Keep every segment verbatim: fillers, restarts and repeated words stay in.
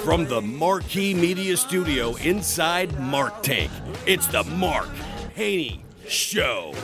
From the Marquee Media Studio inside Mark Tank, it's the Mark Haney Show.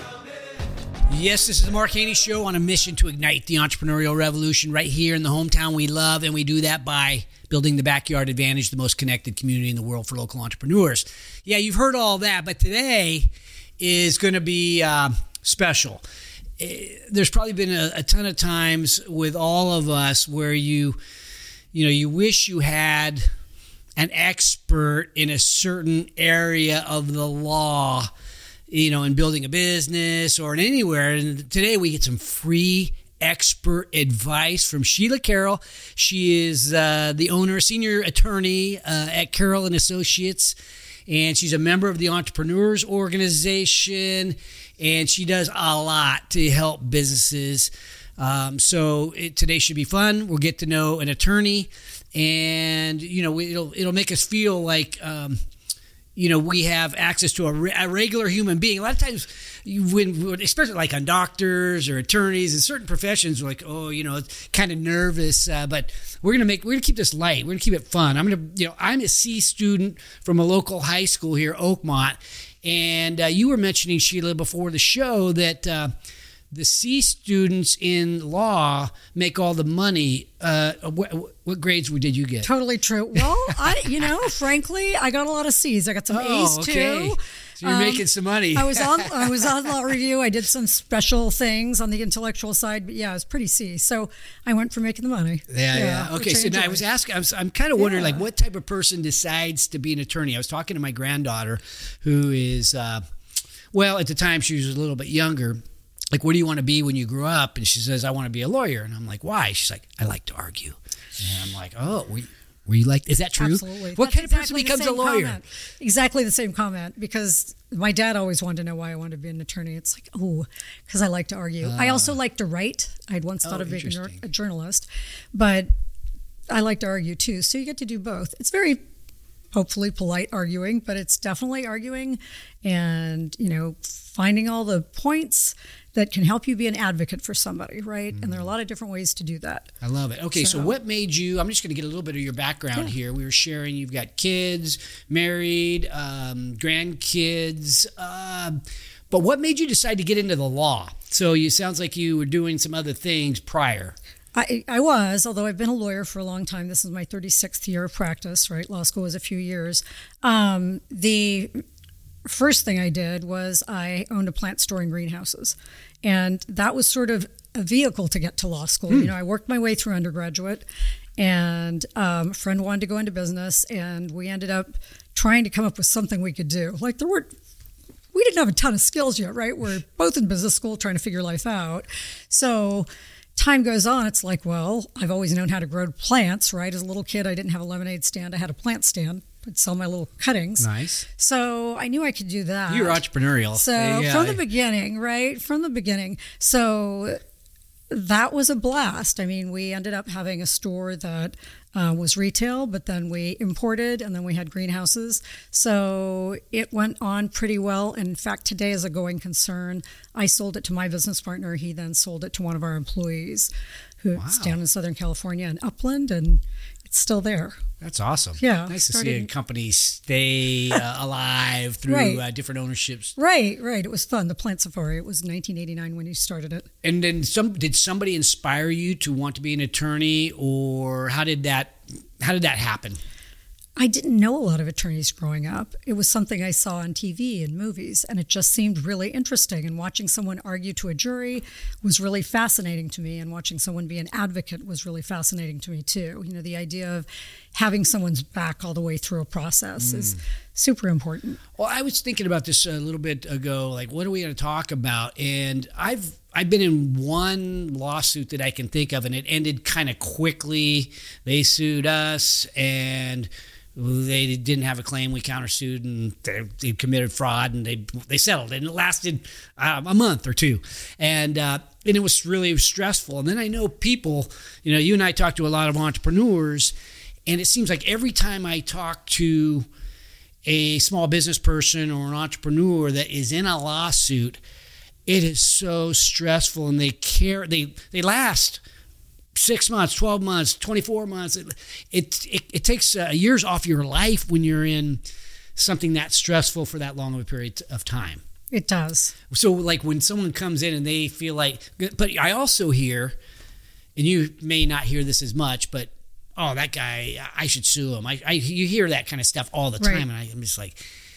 Yes, this is the Mark Haney Show on a mission to ignite the entrepreneurial revolution right here in the hometown we love, and we do that by building the Backyard Advantage, the most connected community in the world for local entrepreneurs. Yeah, you've heard all that, but today is going to be uh, special. There's probably been a, a ton of times with all of us where you, you know, you wish you had an expert in a certain area of the law, you know, in building a business or in anywhere. And today we get some free expert advice from Sheila Carroll. She is uh, the owner, senior attorney uh, at Carroll and Associates, and she's a member of the Entrepreneurs Organization, and she does a lot to help businesses. Um, so it, today should be fun. We'll get to know an attorney, and you know it'll it'll make us feel like um, you know we have access to a, re- a regular human being. A lot of times, you, when especially like on doctors or attorneys in certain professions, we're like, oh, you know, it's kind of nervous. Uh, but we're gonna make we're gonna keep this light. We're gonna keep it fun. I'm gonna you know I'm a C student from a local high school here, Oakmont. And uh, you were mentioning, Sheila, before the show that uh, the C students in law make all the money. Uh, what, what grades did you get? Totally true. Well, I, you know, frankly, I got a lot of C's. I got some oh, A's okay. too. So you're um, making some money. I was on I was on law review. I did some special things on the intellectual side, but yeah, I was pretty C. So I went for making the money. Yeah, yeah. yeah. Okay, so now I was asking, I was, I'm kind of wondering, yeah. like, what type of person decides to be an attorney? I was talking to my granddaughter, who is, uh, well, at the time she was a little bit younger. Like, what do you want to be when you grow up? And she says, I want to be a lawyer. And I'm like, why? She's like, I like to argue. And I'm like, oh, we. Were you like, is that true? Absolutely. What That's kind of person exactly becomes a lawyer? Comment. Exactly the same comment, because my dad always wanted to know why I wanted to be an attorney. It's like, oh, because I like to argue. Uh, I also like to write. I'd once thought oh, of being a journalist, but I like to argue too. So you get to do both. It's very, hopefully, polite arguing, but it's definitely arguing and, you know, finding all the points that can help you be an advocate for somebody, right? Mm. And there are a lot of different ways to do that. I love it. Okay, so, so what made you, I'm just going to get a little bit of your background yeah. here. We were sharing, you've got kids, married, um, grandkids, uh, but what made you decide to get into the law? So it sounds like you were doing some other things prior. I, I was, although I've been a lawyer for a long time. This is my thirty-sixth year of practice, right? Law school was a few years. Um, the first thing I did was I owned a plant store in greenhouses. And that was sort of a vehicle to get to law school. Mm. You know, I worked my way through undergraduate, and um, a friend wanted to go into business, and we ended up trying to come up with something we could do. Like there weren't, we didn't have a ton of skills yet, right? We're both in business school trying to figure life out. So time goes on, it's like, well, I've always known how to grow plants, right? As a little kid, I didn't have a lemonade stand. I had a plant stand. I'd sell my little cuttings. Nice. So I knew I could do that. You're entrepreneurial. So yeah. from the beginning, right? From the beginning. So that was a blast. I mean, we ended up having a store that uh, was retail, but then we imported, and then we had greenhouses. So it went on pretty well. In fact, today is a going concern. I sold it to my business partner. He then sold it to one of our employees who's wow. down in Southern California in Upland, and it's still there. That's awesome. Yeah. Nice to started, see a company stay uh, alive through right. uh, different ownerships. Right, right. It was fun. The Plant Safari. It was nineteen eighty-nine when you started it. And then some did somebody inspire you to want to be an attorney, or how did that how did that happen? I didn't know a lot of attorneys growing up. It was something I saw on T V and movies, and it just seemed really interesting. And watching someone argue to a jury was really fascinating to me, and watching someone be an advocate was really fascinating to me too. You know, the idea of having someone's back all the way through a process mm. is super important. Well, I was thinking about this a little bit ago, like what are we going to talk about? And I've I've been in one lawsuit that I can think of, and it ended kind of quickly. They sued us, and they didn't have a claim. We countersued, and they, they committed fraud, and they they settled. And it lasted um, a month or two, and uh, and it was really stressful. And then I know people, you know, you and I talk to a lot of entrepreneurs, and it seems like every time I talk to a small business person or an entrepreneur that is in a lawsuit, it is so stressful, and they care. They they last six months, twelve months, twenty-four months. It it, it, it takes uh, years off your life when you're in something that stressful for that long of a period of time. It does. So like when someone comes in and they feel like, but I also hear, and you may not hear this as much, but, oh, that guy, I should sue him. I, I you hear that kind of stuff all the time. Right. And I, I'm just like,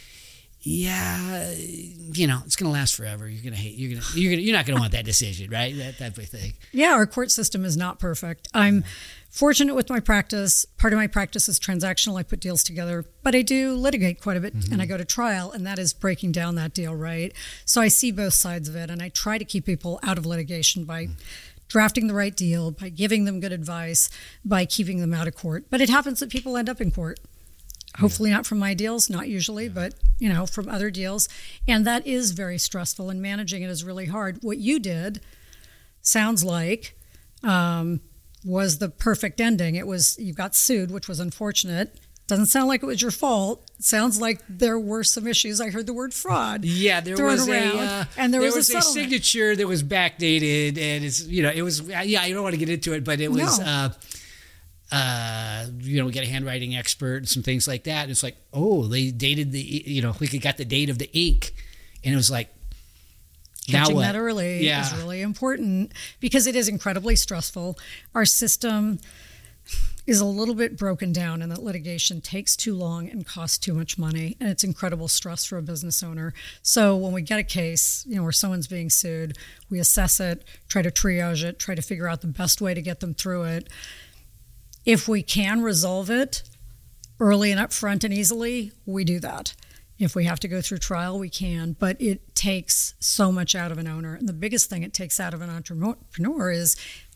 yeah, you know, it's going to last forever. You're going to hate, you're going to, you're going to, you're not going to want that decision, right? That type of thing. Yeah. Our court system is not perfect. I'm fortunate with my practice. Part of my practice is transactional. I put deals together, but I do litigate quite a bit mm-hmm. and I go to trial, and that is breaking down that deal, right? So I see both sides of it, and I try to keep people out of litigation by mm-hmm. drafting the right deal, by giving them good advice, by keeping them out of court. But it happens that people end up in court. Hopefully not from my deals, not usually, but, you know, from other deals. And that is very stressful, and managing it is really hard. What you did sounds like um, was the perfect ending. It was, you got sued, which was unfortunate. Doesn't sound like it was your fault. It sounds like there were some issues. I heard the word fraud. Yeah, there was around, a uh, and there, there was, was a, a signature that was backdated, and it's, you know, it was, yeah, I don't want to get into it, but it was, no. uh, uh, you know, we get a handwriting expert and some things like that. And it's like, oh, they dated the, you know, we got the date of the ink, and it was like, catching now what? that early yeah. is really important, because it is incredibly stressful. Our system is a little bit broken down, and that litigation takes too long and costs too much money, and it's incredible stress for a business owner. So when we get a case, you know, where someone's being sued, we assess it, try to triage it, try to figure out the best way to get them through it. If we can resolve it early and upfront and easily, we do that. If we have to go through trial, we can, but it takes so much out of an owner. And the biggest thing it takes out of an entrepreneur is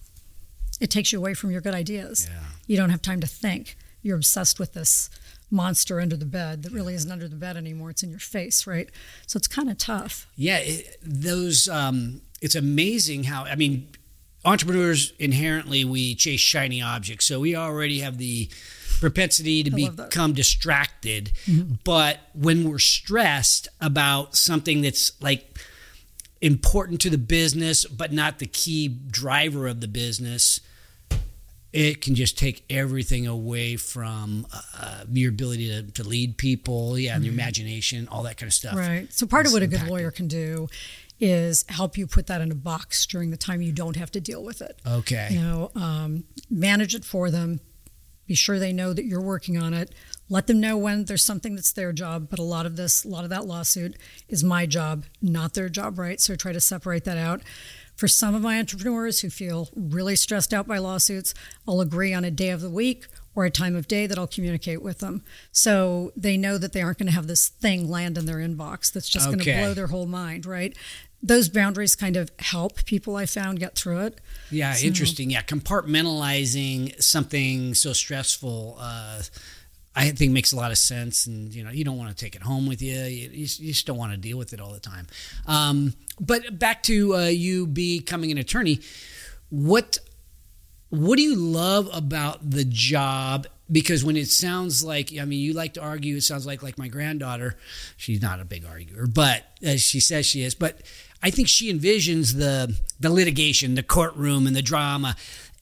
it takes you away from your good ideas. Yeah. You don't have time to think. You're obsessed with this monster under the bed that really isn't under the bed anymore. It's in your face, right? So it's kind of tough. Yeah, it, those, um, it's amazing how, I mean, entrepreneurs, inherently, we chase shiny objects. So we already have the propensity to become distracted. Mm-hmm. But when we're stressed about something that's like important to the business, but not the key driver of the business, it can just take everything away from uh, your ability to, to lead people, yeah, and your imagination, all that kind of stuff. Right. So part it's of what impacted. a good lawyer can do is help you put that in a box during the time you don't have to deal with it. Okay. You know, um, manage it for them. Be sure they know that you're working on it. Let them know when there's something that's their job, but a lot of this, a lot of that lawsuit is my job, not their job, right? So try to separate that out. For some of my entrepreneurs who feel really stressed out by lawsuits, I'll agree on a day of the week or a time of day that I'll communicate with them. So they know that they aren't going to have this thing land in their inbox that's just okay. going to blow their whole mind, right? Those boundaries kind of help people, I found, get through it. Yeah, so. Interesting. Yeah, compartmentalizing something so stressful, uh, I think makes a lot of sense. And, you know, you don't want to take it home with you. You, you just don't want to deal with it all the time. Um, but back to uh, you becoming an attorney, what what do you love about the job? Because when it sounds like, I mean, you like to argue, it sounds like like my granddaughter. She's not a big arguer, but as she says she is. But I think she envisions the the litigation, the courtroom, and the drama.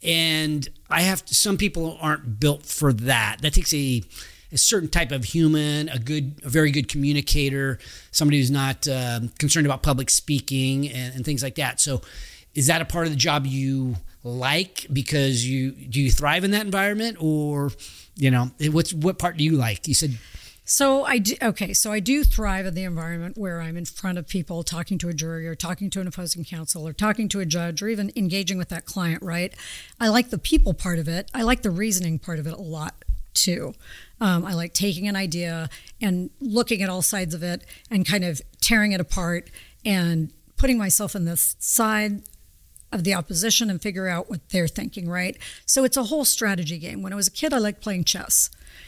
And I have to, some people aren't built for that. That takes a, a certain type of human, a good, a very good communicator, somebody who's not uh, concerned about public speaking and, and things like that. So, is that a part of the job you like because you do you thrive in that environment, or you know what's what part do you like? You said. So I do, okay, so I do thrive in the environment where I'm in front of people talking to a jury or talking to an opposing counsel or talking to a judge or even engaging with that client, right? I like the people part of it. I like the reasoning part of it a lot too. Um, I like taking an idea and looking at all sides of it and kind of tearing it apart and putting myself in this side of the opposition and figure out what they're thinking, right? So it's a whole strategy game. When I was a kid, I liked playing chess.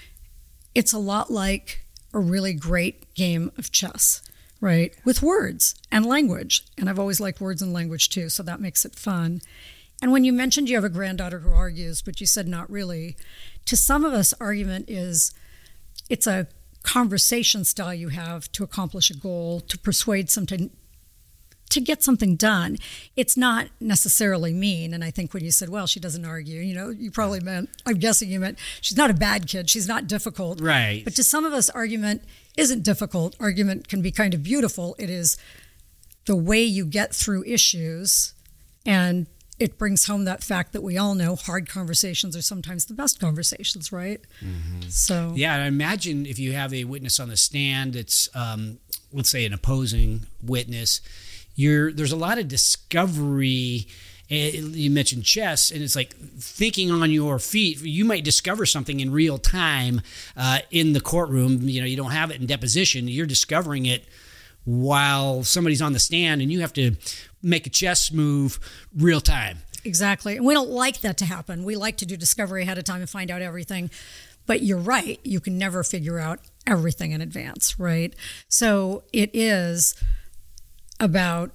It's a lot like a really great game of chess, right? With words and language. And I've always liked words and language too, so that makes it fun. And when you mentioned you have a granddaughter who argues, but you said not really, to some of us, argument is, it's a conversation style you have to accomplish a goal, to persuade something, to get something done. It's not necessarily mean. And I think when you said, well, she doesn't argue, you know, you probably meant, I'm guessing you meant, she's not a bad kid. She's not difficult. Right. But to some of us, argument isn't difficult. Argument can be kind of beautiful. It is the way you get through issues, and it brings home that fact that we all know hard conversations are sometimes the best conversations, right? Mm-hmm. So yeah, I imagine if you have a witness on the stand, it's um, let's say an opposing witness, you're there's a lot of discovery. You mentioned chess, and it's like thinking on your feet. You might discover something in real time uh, in the courtroom. You know, you don't have it in deposition. You're discovering it while somebody's on the stand, and you have to make a chess move real time. Exactly. And we don't like that to happen. We like to do discovery ahead of time and find out everything. But you're right. You can never figure out everything in advance, right? So it is about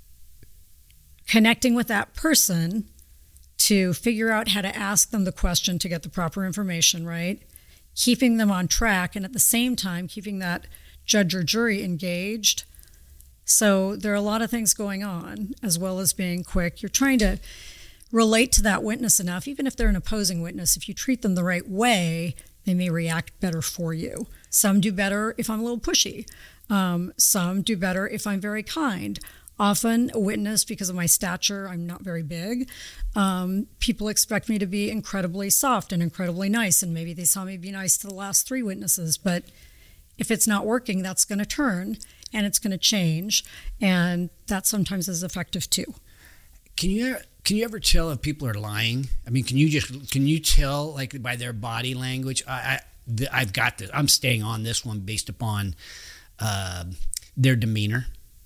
connecting with that person to figure out how to ask them the question to get the proper information, right? Keeping them on track, and at the same time, keeping that judge or jury engaged. So there are a lot of things going on, as well as being quick. You're trying to relate to that witness enough, even if they're an opposing witness. If you treat them the right way, they may react better for you. Some do better if I'm a little pushy. Um, some do better if I'm very kind. Often a witness, because of my stature, I'm not very big. Um, people expect me to be incredibly soft and incredibly nice, and maybe they saw me be nice to the last three witnesses, but if it's not working, that's going to turn and it's going to change, and that sometimes is effective too. Can you can you ever tell if people are lying? I mean, can you just can you tell like by their body language? I, I th- I've got this. I'm staying on this one based upon uh, their demeanor.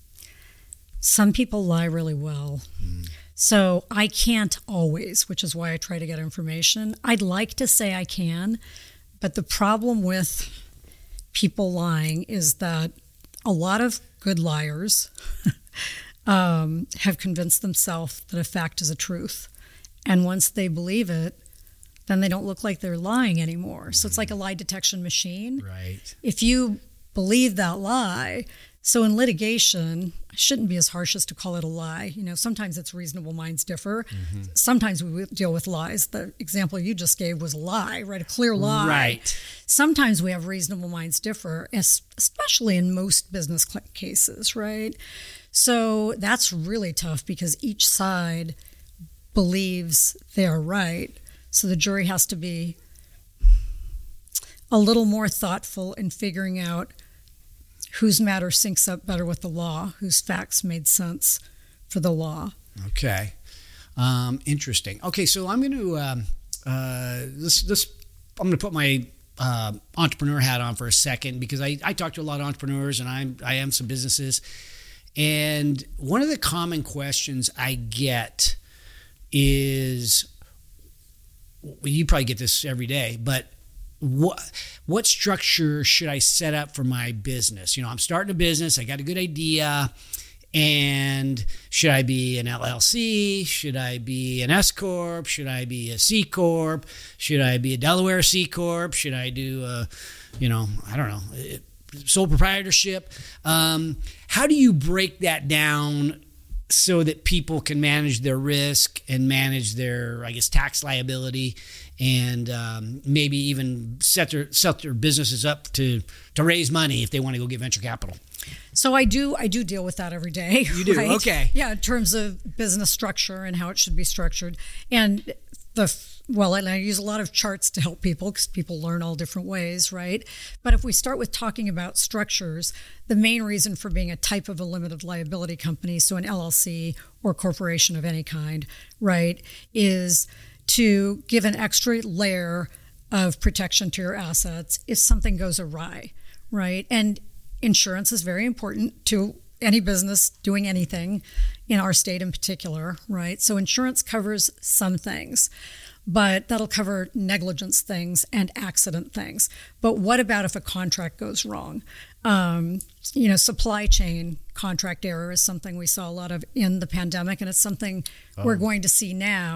Some people lie really well. Mm. So I can't always, which is why I try to get information. I'd like to say I can, but the problem with people lying is that a lot of good liars um, have convinced themselves that a fact is a truth. And once they believe it, then they don't look like they're lying anymore. So it's like a lie detection machine. Right. If you believe that lie, so in litigation, I shouldn't be as harsh as to call it a lie. You know, sometimes it's reasonable minds differ. Mm-hmm. Sometimes we deal with lies. The example you just gave was a lie, right? A clear lie. Right. Sometimes we have reasonable minds differ, especially in most business cases, right? So that's really tough because each side believes they are right. So the jury has to be a little more thoughtful in figuring out whose matter syncs up better with the law, whose facts made sense for the law. Okay. Um, interesting. Okay, so I'm going to um, uh, this this I'm going to put my uh, entrepreneur hat on for a second because I, I talk to a lot of entrepreneurs and I'm I am some businesses, and one of the common questions I get is, well, you probably get this every day, but what what structure should I set up for my business? You know, I'm starting a business. I got a good idea. And should I be an L L C? Should I be an S Corp? Should I be a C Corp? Should I be a Delaware C Corp? Should I do a, you know, I don't know, sole proprietorship? Um, how do you break that down so that people can manage their risk and manage their, I guess, tax liability, and um, maybe even set their set their businesses up to to raise money if they want to go get venture capital? So I do I do deal with that every day. You do? Right? Okay. Yeah, in terms of business structure and how it should be structured. And the well, and I use a lot of charts to help people because people learn all different ways, right? But if we start with talking about structures, the main reason for being a type of a limited liability company, so an L L C or corporation of any kind, right, is to give an extra layer of protection to your assets if something goes awry, right? And insurance is very important to any business doing anything, in our state in particular, right? So insurance covers some things, but that'll cover negligence things and accident things. But what about if a contract goes wrong? Um, you know, supply chain contract error is something we saw a lot of in the pandemic, and it's something oh. we're going to see now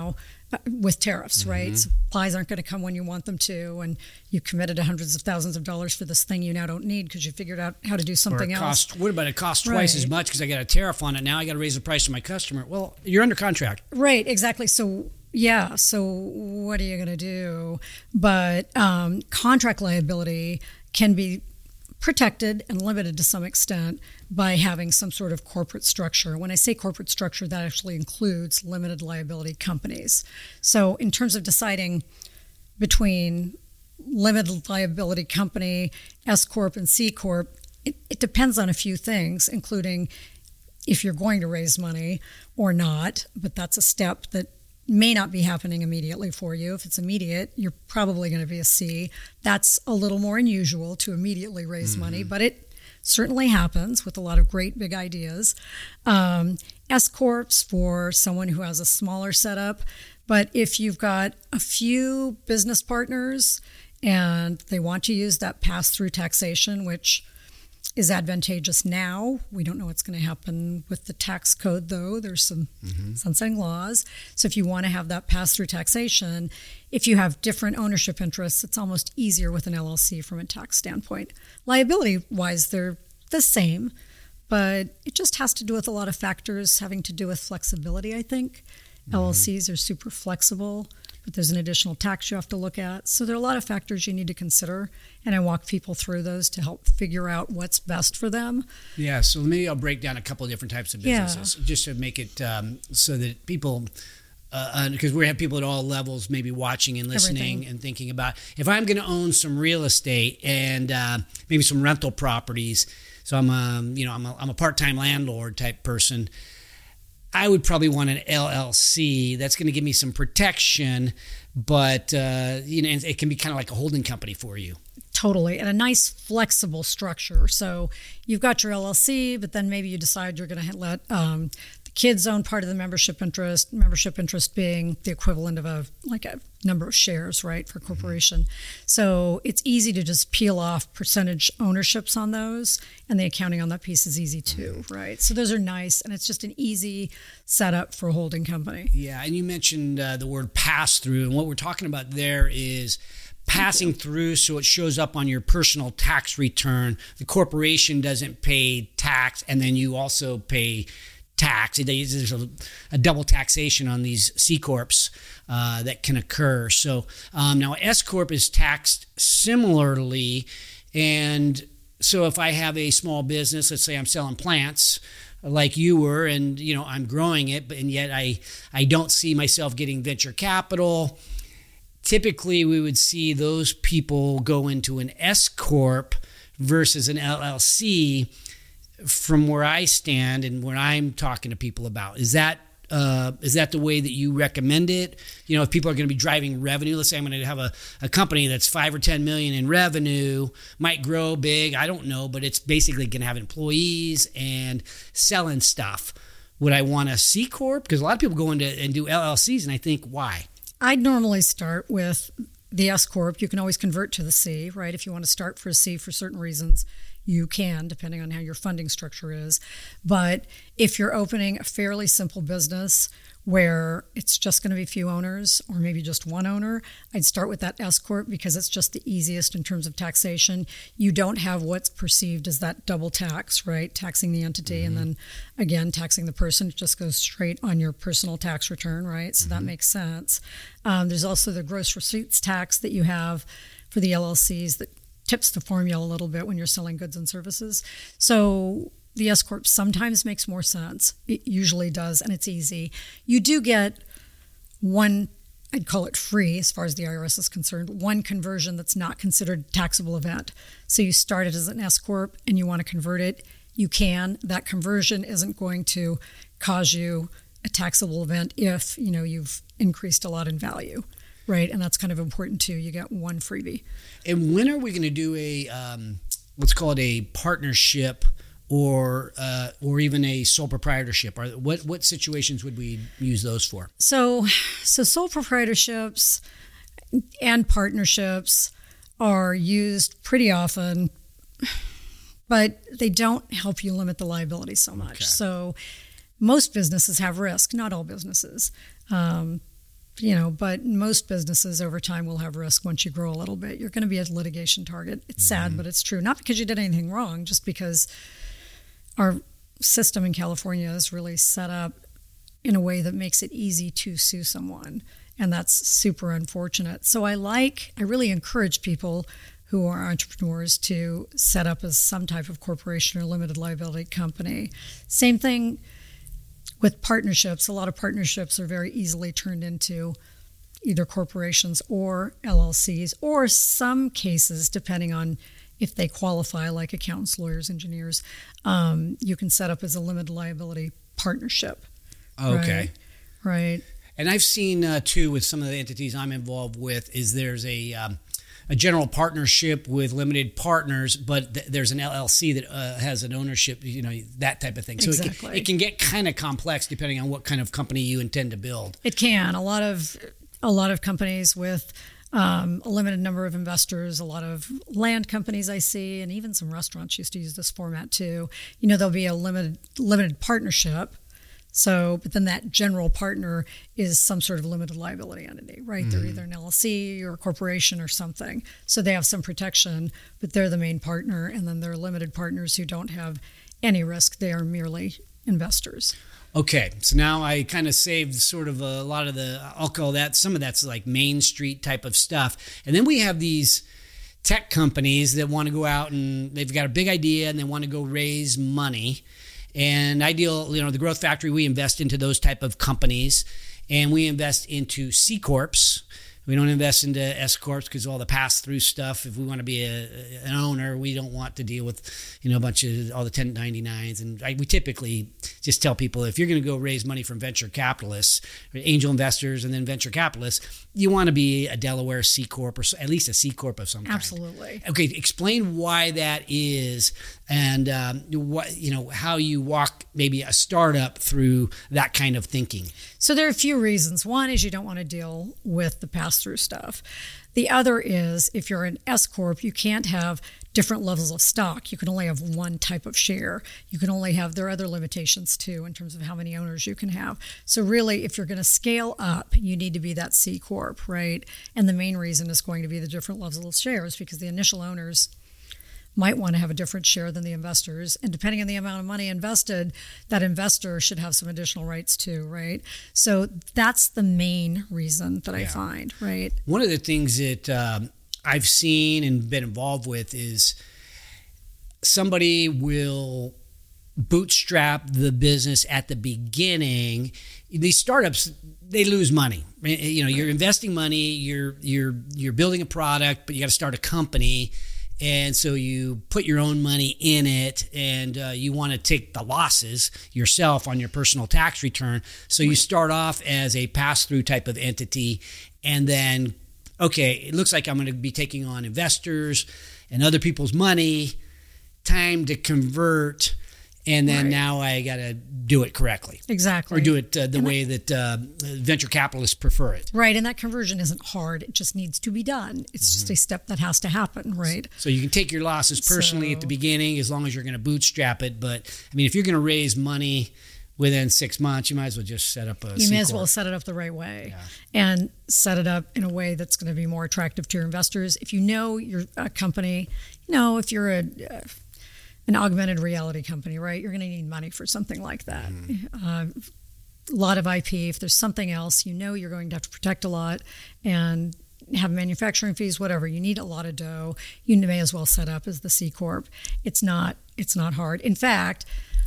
uh, with tariffs, mm-hmm. right? Supplies aren't going to come when you want them to, and you committed to hundreds of thousands of dollars for this thing you now don't need because you figured out how to do something or it else. Cost, what about it costs right. twice as much because I got a tariff on it? Now I got to raise the price to my customer. Well, you're under contract. Right, exactly. So, yeah, so what are you going to do? But um, contract liability can be protected and limited to some extent by having some sort of corporate structure. When I say corporate structure, that actually includes limited liability companies. So in terms of deciding between limited liability company, S Corp, and C Corp, it, it depends on a few things, including if you're going to raise money or not, but that's a step that may not be happening immediately for you. If it's immediate, you're probably going to be a C. That's a little more unusual to immediately raise mm-hmm. money, but it certainly happens with a lot of great big ideas. Um, S Corps for someone who has a smaller setup, but if you've got a few business partners and they want to use that pass-through taxation, which is advantageous now. We don't know what's going to happen with the tax code, though. There's some mm-hmm. sunsetting laws. So if you want to have that pass-through taxation, if you have different ownership interests, it's almost easier with an L L C from a tax standpoint. Liability-wise, they're the same, but it just has to do with a lot of factors having to do with flexibility, I think. Mm-hmm. L L Cs are super flexible, but there's an additional tax you have to look at. So there are a lot of factors you need to consider, and I walk people through those to help figure out what's best for them. Yeah, so maybe I'll break down a couple of different types of businesses yeah. just to make it um, so that people, because uh, we have people at all levels maybe watching and listening Everything. and thinking about, if I'm going to own some real estate and uh, maybe some rental properties, so I'm a, you know, I'm a, I'm a part-time landlord type person, I would probably want an L L C that's going to give me some protection, but uh, you know, it can be kind of like a holding company for you. Totally, and a nice flexible structure. So you've got your L L C, but then maybe you decide you're going to let um, the kids own part of the membership interest. Membership interest being the equivalent of a like a number of shares, right, for a corporation. Mm-hmm. So it's easy to just peel off percentage ownerships on those, and the accounting on that piece is easy too, mm-hmm. right? So those are nice, and it's just an easy setup for a holding company. Yeah, and you mentioned uh, the word pass-through, and what we're talking about there is passing through so it shows up on your personal tax return. The corporation doesn't pay tax, and then you also pay tax. There's a, a double taxation on these C Corps uh, that can occur. So um, now S Corp is taxed similarly, and so if I have a small business, let's say I'm selling plants like you were, and you know I'm growing it, but and yet I I don't see myself getting venture capital. Typically, we would see those people go into an S Corp versus an L L C. From where I stand and when I'm talking to people about, is that uh, is that the way that you recommend it? You know, if people are going to be driving revenue, let's say I'm going to have a, a company that's five or ten million in revenue, might grow big, I don't know, but it's basically going to have employees and selling stuff. Would I want a C Corp? Because a lot of people go into and do L L Cs, and I think, why? I'd normally start with the S Corp. You can always convert to the C, right? If you want to start for a C for certain reasons, you can, depending on how your funding structure is. But if you're opening a fairly simple business where it's just going to be a few owners or maybe just one owner, I'd start with that S Corp because it's just the easiest in terms of taxation. You don't have what's perceived as that double tax, right? Taxing the entity mm-hmm. and then again taxing the person. It just goes straight on your personal tax return, right? So mm-hmm. that makes sense. Um, there's also the gross receipts tax that you have for the L L Cs that tips the formula a little bit when you're selling goods and services. So the S Corp sometimes makes more sense. It usually does, and it's easy. You do get one, I'd call it free as far as the I R S is concerned, one conversion that's not considered a taxable event. So you started as an S Corp and you want to convert it, you can. That conversion isn't going to cause you a taxable event if, you know, you've increased a lot in value. Right, and that's kind of important too. You get one freebie. And when are we going to do a, um, let's call it a partnership or uh, or even a sole proprietorship? Or what what situations would we use those for? So, so sole proprietorships and partnerships are used pretty often, but they don't help you limit the liability so much. Okay. So most businesses have risk, not all businesses. Um, you know, but most businesses over time will have risk once you grow a little bit. You're going to be a litigation target. It's mm-hmm. sad, but it's true. Not because you did anything wrong, just because our system in California is really set up in a way that makes it easy to sue someone. And that's super unfortunate. So I like, I really encourage people who are entrepreneurs to set up as some type of corporation or limited liability company. Same thing with partnerships. A lot of partnerships are very easily turned into either corporations or L L Cs, or some cases, depending on if they qualify, like accountants, lawyers, engineers, um, you can set up as a limited liability partnership. Okay. Right. right. And I've seen, uh, too, with some of the entities I'm involved with, is there's a... Um, a general partnership with limited partners, but th- there's an L L C that uh, has an ownership, you know, that type of thing. So exactly. it, can, it can get kind of complex depending on what kind of company you intend to build. It can. A lot of a lot of companies with um, a limited number of investors, a lot of land companies I see, and even some restaurants used to use this format too. You know, there'll be a limited limited partnership. So, but then that general partner is some sort of limited liability entity, right? Mm-hmm. They're either an L L C or a corporation or something. So they have some protection, but they're the main partner. And then there are limited partners who don't have any risk. They are merely investors. Okay, so now I kind of saved sort of a lot of the, I'll call that, some of that's like Main Street type of stuff. And then we have these tech companies that want to go out and they've got a big idea and they want to go raise money. And Ideal, you know, the Growth Factory, we invest into those type of companies, and we invest into C Corps. We don't invest into S Corps because all the pass-through stuff. If we want to be a, an owner, we don't want to deal with, you know, a bunch of all the ten ninety-nines. And I, we typically just tell people, if you're going to go raise money from venture capitalists, angel investors, and then venture capitalists, you want to be a Delaware C Corp or at least a C Corp of some kind. Absolutely. Okay, explain why that is, and um, what you know how you walk maybe a startup through that kind of thinking. So there are a few reasons. One is you don't want to deal with the pass-through stuff. The other is if you're an S Corp, you can't have different levels of stock. You can only have one type of share. You can only have, there are other limitations too in terms of how many owners you can have. So really, if you're going to scale up, you need to be that C Corp, right? And the main reason is going to be the different levels of shares, because the initial owners might want to have a different share than the investors. And depending on the amount of money invested, that investor should have some additional rights too, right? So that's the main reason that I yeah. find, right? One of the things that um, I've seen and been involved with is somebody will bootstrap the business at the beginning. These startups, they lose money. You know, you're investing money, you're you're you're building a product, but you got to start a company. And so you put your own money in it, and uh, you want to take the losses yourself on your personal tax return. So you start off as a pass-through type of entity, and then, okay, it looks like I'm going to be taking on investors and other people's money, time to convert, and then right. now I got to do it correctly. Exactly. Or do it uh, the and way that, that uh, venture capitalists prefer it. Right, and that conversion isn't hard. It just needs to be done. It's mm-hmm. just a step that has to happen, right? So you can take your losses personally so, at the beginning as long as you're going to bootstrap it. But, I mean, if you're going to raise money within six months, you might as well just set up a You C may as Corp. well set it up the right way yeah. and set it up in a way that's going to be more attractive to your investors. If you know you're a company, you know, if you're a... Uh, an augmented reality company, right? You're going to need money for something like that. Mm-hmm. Uh, a lot of I P. If there's something else, you know you're going to have to protect a lot and have manufacturing fees, whatever. You need a lot of dough. You may as well set up as the C Corp. It's not. It's not hard. In fact,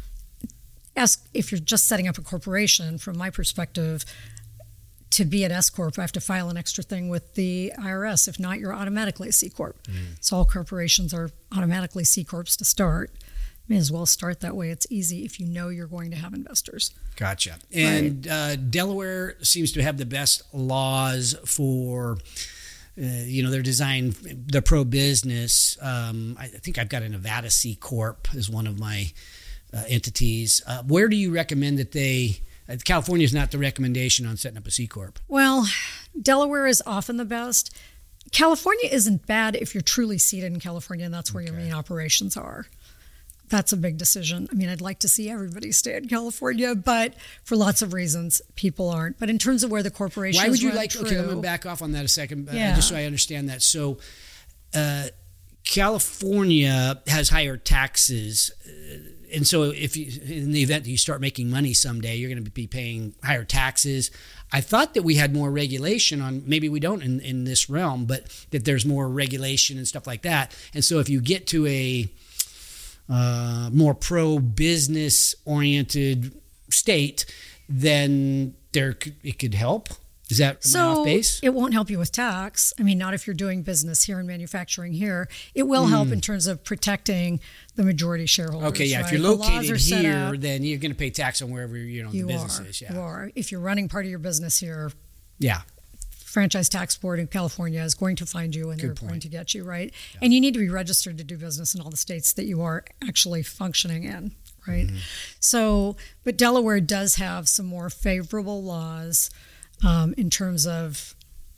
ask if you're just setting up a corporation. From my perspective, to be an S Corp, I have to file an extra thing with the I R S. If not, you're automatically a C Corp. Mm. So all corporations are automatically C Corps to start. May as well start that way. It's easy if you know you're going to have investors. Gotcha. And right. uh, Delaware seems to have the best laws for, uh, you know, their design, their pro-business. Um, I think I've got a Nevada C Corp as one of my uh, entities. Uh, where do you recommend that they... California is not the recommendation on setting up a C Corp. Well, Delaware is often the best. California isn't bad if you're truly seated in California and that's where okay. your main operations are. that's a big decision. I mean, I'd like to see everybody stay in California, but for lots of reasons, people aren't. But in terms of where the corporation Why would you like, true, okay, I'm going to back off on that a second, uh, Yeah. just so I understand that. So uh, California has higher taxes. Uh, and so if you, in the event that you start making money someday, you're going to be paying higher taxes. I thought that we had more regulation on, maybe we don't in, in this realm, but that there's more regulation and stuff like that. And so if you get to a uh, more pro-business oriented state, then there could, it could help. Is that am I so off base? it won't help you with tax. I mean, not if you're doing business here and manufacturing here. It will help in terms of protecting the majority shareholders. Okay, yeah. right? If you're The laws located are set here, up. then you're going to pay tax on wherever you know You the business are. is. Yeah, You are. If you're running part of your business here, yeah. Franchise Tax Board in California is going to find you and Good they're point. going to get you, right? Yeah. And you need to be registered to do business in all the states that you are actually functioning in, right? Mm-hmm. So, but Delaware does have some more favorable laws um, in terms of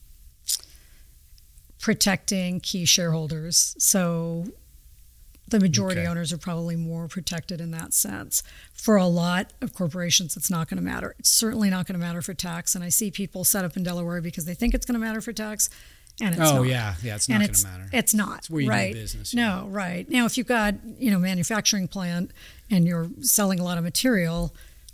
protecting key shareholders. So the majority Okay. owners are probably more protected in that sense. For a lot of corporations, it's not going to matter. It's certainly not going to matter for tax. And I see people set up in Delaware because they think it's going to matter for tax, and it's Oh not. yeah, yeah. It's not And going it's, to matter. it's not. It's where you right? do business. Yeah. No, right. Now, if you've got, you know, manufacturing plant and you're selling a lot of material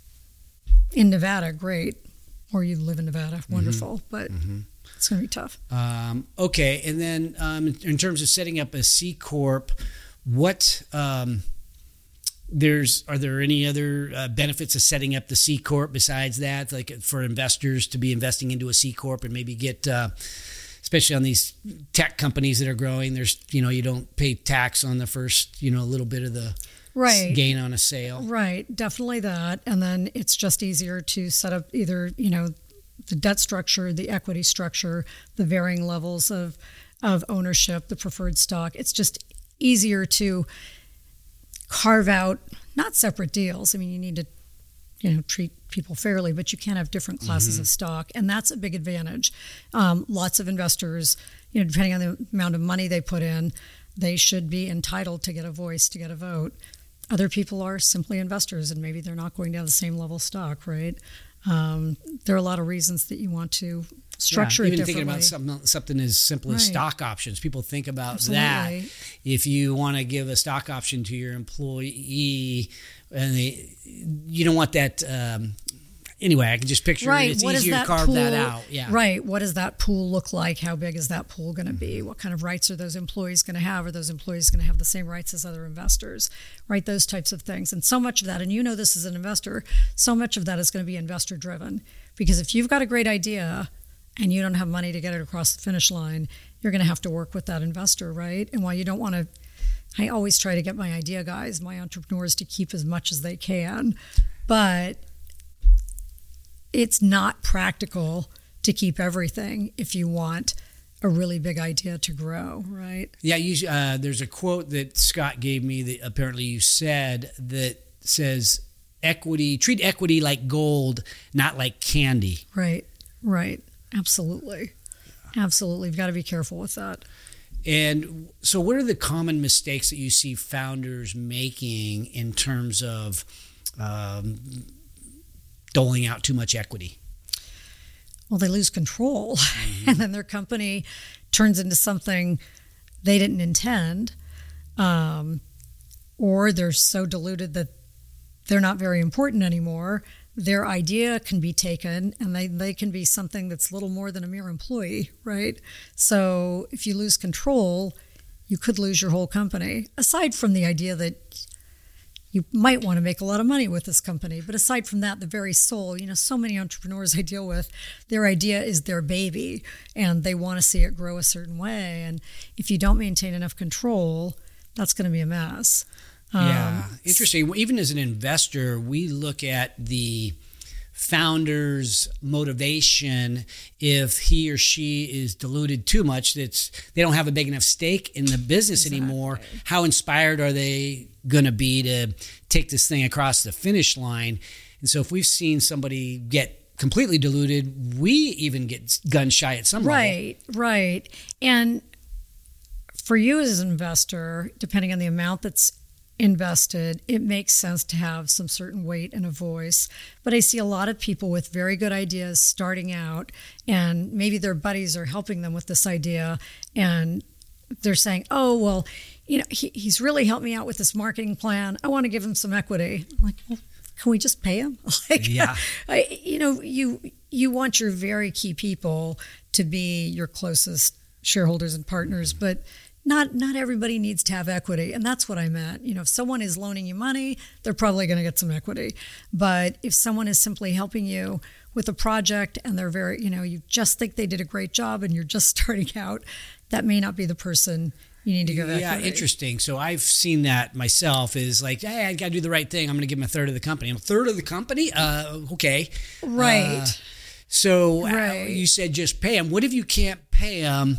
in Nevada, great. Or you live in Nevada, wonderful. Mm-hmm. But mm-hmm. it's going to be tough. Um, okay, and then um, in terms of setting up a C corp, what um, there's are there any other uh, benefits of setting up the C corp besides that, like for investors to be investing into a C corp and maybe get, uh, especially on these tech companies that are growing, there's you know you don't pay tax on the first you know little bit of the right. gain on a sale. Right, definitely that. And then it's just easier to set up either, you know, the debt structure, the equity structure, the varying levels of, of ownership, the preferred stock. It's just easier to carve out, not separate deals. I mean, you need to, you know, treat people fairly, but you can't have different classes mm-hmm. of stock. And that's a big advantage. Um, lots of investors, you know, depending on the amount of money they put in, they should be entitled to get a voice, to get a vote. Other people are simply investors, and maybe they're not going to have the same level of stock, right? Um, there are a lot of reasons that you want to structure yeah, it even differently. thinking about something, something as simple as Right. stock options. People think about Absolutely. that. If you want to give a stock option to your employee, and they, you don't want that. Um, anyway, I can just picture Right. it. It's what easier does to that carve pool, that out. Yeah. Right. What does that pool look like? How big is that pool going to be? What kind of rights are those employees going to have? Are those employees going to have the same rights as other investors? Right. Those types of things. And so much of that, and you know this as an investor, so much of that is going to be investor driven. Because if you've got a great idea and you don't have money to get it across the finish line, you're going to have to work with that investor, right? And while you don't want to, I always try to get my idea guys, my entrepreneurs to keep as much as they can, but it's not practical to keep everything if you want a really big idea to grow, right? Yeah, you, uh, there's a quote that Scott gave me that apparently you said that says, equity, treat equity like gold, not like candy. Right, right. Absolutely. Absolutely. You've got to be careful with that. And so what are the common mistakes that you see founders making in terms of um, doling out too much equity? Well, they lose control, mm-hmm. and then their company turns into something they didn't intend, um, or they're so diluted that they're not very important anymore. Their idea can be taken, and they, they can be something that's little more than a mere employee, right? So if you lose control, you could lose your whole company, aside from the idea that you might want to make a lot of money with this company. But aside from that, the very soul, you know, so many entrepreneurs I deal with, their idea is their baby, and they want to see it grow a certain way. And if you don't maintain enough control, that's going to be a mess. Yeah, Um, interesting. Even as an investor, we look at the founder's motivation. If he or she is diluted too much, that's they don't have a big enough stake in the business Exactly. anymore. How inspired are they going to be to take this thing across the finish line? And so if we've seen somebody get completely diluted, we even get gun shy at some level. Right, right. And for you as an investor, depending on the amount that's invested, it makes sense to have some certain weight and a voice. But I see a lot of people with very good ideas starting out, and maybe their buddies are helping them with this idea, and they're saying, oh, well, you know, he, he's really helped me out with this marketing plan. I want to give him some equity. I'm like, well, can we just pay him? Like, yeah. I, you know, you you want your very key people to be your closest shareholders and partners, but not not everybody needs to have equity. And that's what I meant. You know, if someone is loaning you money, they're probably going to get some equity. But if someone is simply helping you with a project and they're very, you know, you just think they did a great job and you're just starting out, that may not be the person you need to give equity. Yeah, interesting. So I've seen that myself is like, hey, I got to do the right thing. I'm going to give him a third of the company. A third of the company? Uh, okay. Right. Uh, so right. Uh, you said just pay them. What if you can't pay them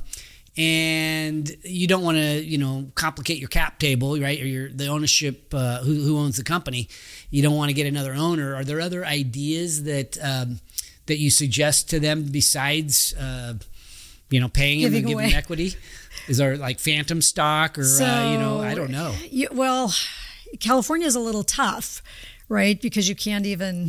and you don't want to, you know, complicate your cap table, right? Or your the ownership, uh, who, who owns the company. You don't want to get another owner. Are there other ideas that um, that you suggest to them besides, uh, you know, paying them and giving them equity? Is there like phantom stock or, so, uh, you know, I don't know. You, well, California is a little tough, right? Because you can't even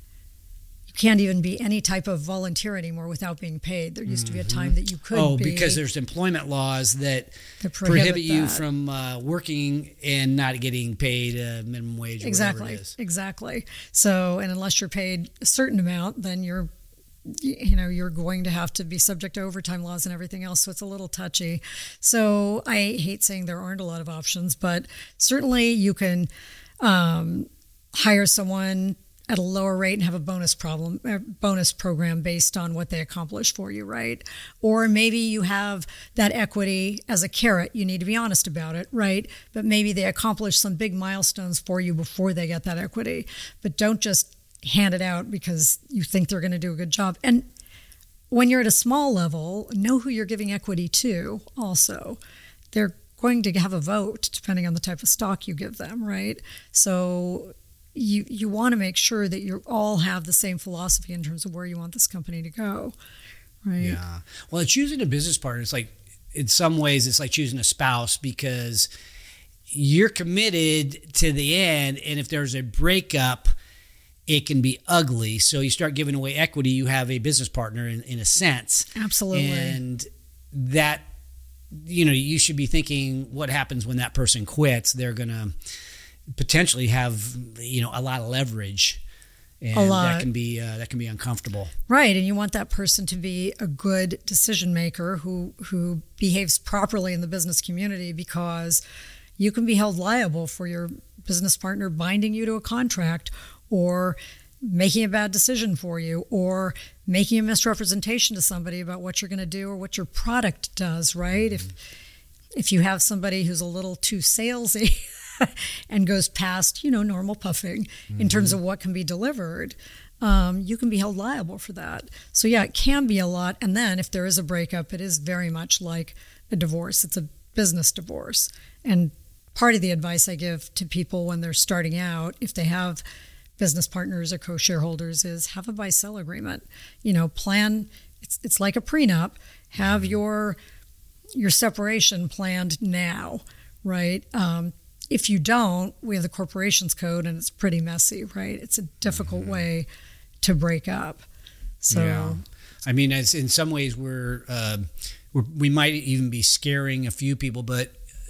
you can't even be any type of volunteer anymore without being paid. There used mm-hmm. to be a time that you could oh, be. Oh, because there's employment laws that, that prohibit, prohibit you that. from uh, working and not getting paid a minimum wage or exactly, whatever it is. Exactly. So, and unless you're paid a certain amount, then you're you know, you're going to have to be subject to overtime laws and everything else. So it's a little touchy. So I hate saying there aren't a lot of options, but certainly you can um, hire someone at a lower rate and have a bonus problem, a bonus program based on what they accomplish for you, right? Or maybe you have that equity as a carrot. You need to be honest about it, right? But maybe they accomplish some big milestones for you before they get that equity. But don't just hand it out because you think they're going to do a good job. And when you're at a small level, know who you're giving equity to also. They're going to have a vote depending on the type of stock you give them, right? So you you want to make sure that you all have the same philosophy in terms of where you want this company to go, right? Yeah. Well, choosing a business partner, it's like, in some ways, it's like choosing a spouse because you're committed to the end, and if there's a breakup, it can be ugly. So you start giving away equity, you have a business partner in, in a sense. Absolutely. And that, you know, you should be thinking what happens when that person quits. They're going to potentially have, you know, a lot of leverage. And a lot. that can be uh, that can be uncomfortable. Right. And you want that person to be a good decision maker who who behaves properly in the business community, because you can be held liable for your business partner binding you to a contract, or making a bad decision for you, or making a misrepresentation to somebody about what you're going to do or what your product does, right? Mm-hmm. If if you have somebody who's a little too salesy and goes past, you know, normal puffing mm-hmm. in terms of what can be delivered, um, you can be held liable for that. So yeah, it can be a lot. And then if there is a breakup, it is very much like a divorce. It's a business divorce. And part of the advice I give to people when they're starting out, if they have business partners or co-shareholders, is have a buy-sell agreement. You know, plan, it's it's like a prenup. Have your your separation planned now, right? Um, if you don't, we have the corporations code and it's pretty messy, right? It's a difficult mm-hmm. way to break up. So, yeah. I mean, as in some ways we're, uh, we're, we might even be scaring a few people, but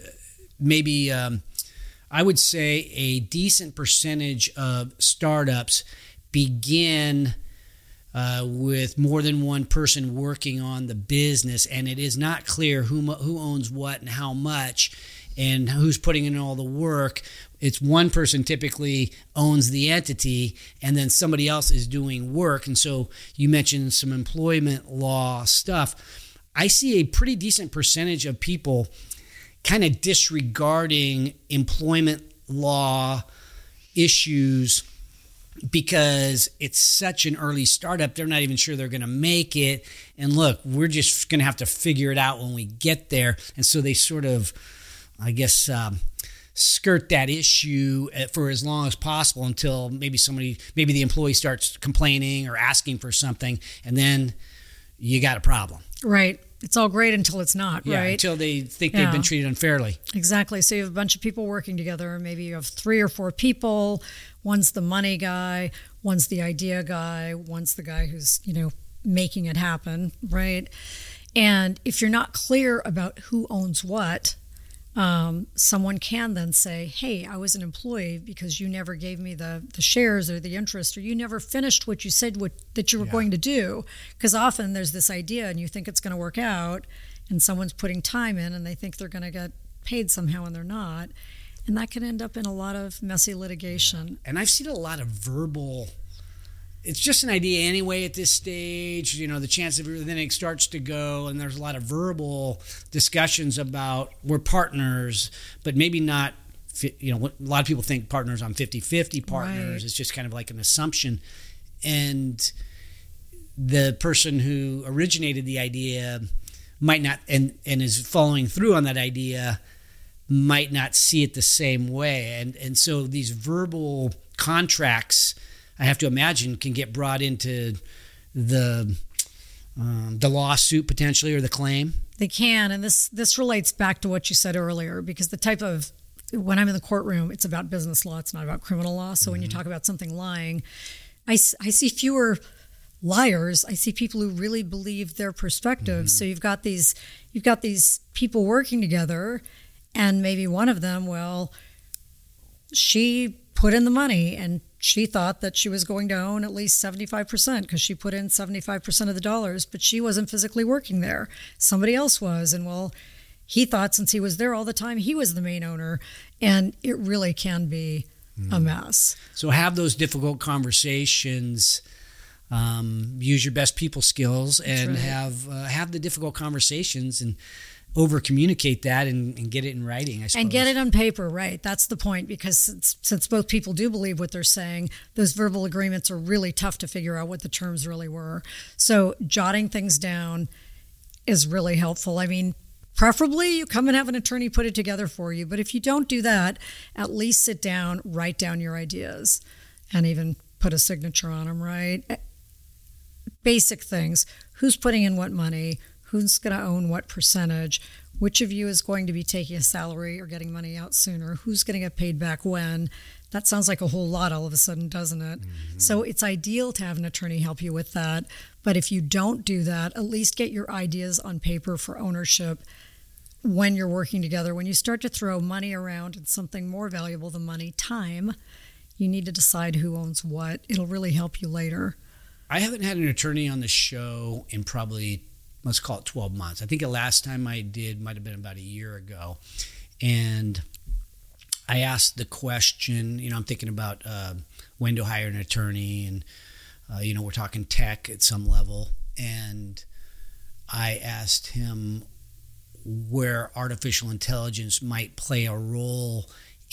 maybe um, I would say a decent percentage of startups begin uh, with more than one person working on the business, and it is not clear who who owns what and how much and who's putting in all the work. It's one person typically owns the entity, and then somebody else is doing work. And so you mentioned some employment law stuff. I see a pretty decent percentage of people kind of disregarding employment law issues because it's such an early startup. They're not even sure they're going to make it. And look, we're just going to have to figure it out when we get there. And so they sort of, I guess, um, skirt that issue for as long as possible until maybe somebody, maybe the employee starts complaining or asking for something, and then you got a problem. Right. it's all great until it's not, yeah, right? Until they think Yeah. they've been treated unfairly. Exactly. So you have a bunch of people working together. Maybe you have three or four people. One's the money guy, one's the idea guy, one's the guy who's, you know, making it happen, right? And if you're not clear about who owns what, um, someone can then say, hey, I was an employee because you never gave me the, the shares or the interest, or you never finished what you said what, that you were Yeah. going to do. Because often there's this idea and you think it's going to work out, and someone's putting time in and they think they're going to get paid somehow and they're not. And that can end up in a lot of messy litigation. And I've seen a lot of verbal, it's just an idea anyway at this stage, you know, the chance of everything starts to go, and there's a lot of verbal discussions about we're partners, but maybe not, you know, a lot of people think partners on fifty-fifty partners. Right. It's just kind of like an assumption. And the person who originated the idea might not, and, and is following through on that idea, might not see it the same way. And, and so these verbal contracts, I have to imagine, can get brought into the um, the lawsuit potentially, or the claim. They can, and this this relates back to what you said earlier, because the type of, when I'm in the courtroom, it's about business law, it's not about criminal law. So mm-hmm. when you talk about something lying, I, I see fewer liars. I see people who really believe their perspectives. Mm-hmm. So you've got these you've got these people working together, and maybe one of them, well, she put in the money and she thought that she was going to own at least seventy-five percent because she put in seventy-five percent of the dollars, but she wasn't physically working there. Somebody else was. And well, he thought since he was there all the time, he was the main owner. And it really can be mm. a mess. So have those difficult conversations. Um, use your best people skills and right. have uh, have the difficult conversations and over communicate that and, and get it in writing, I suppose. And get it on paper, right? That's the point, because since, since both people do believe what they're saying, those verbal agreements are really tough to figure out what the terms really were. So jotting things down is really helpful. I mean, preferably you come and have an attorney put it together for you, but if you don't do that, at least sit down, write down your ideas, and even put a signature on them, right? Basic things. Who's putting in what money? Who's going to own what percentage? Which of you is going to be taking a salary or getting money out sooner? Who's going to get paid back when? That sounds like a whole lot all of a sudden, doesn't it? Mm-hmm. So it's ideal to have an attorney help you with that. But if you don't do that, at least get your ideas on paper for ownership when you're working together. When you start to throw money around and something more valuable than money, time, you need to decide who owns what. It'll really help you later. I haven't had an attorney on the show in probably, let's call it twelve months. I think the last time I did might have been about a year ago. And I asked the question, you know, I'm thinking about uh, when to hire an attorney, and, uh, you know, we're talking tech at some level. And I asked him where artificial intelligence might play a role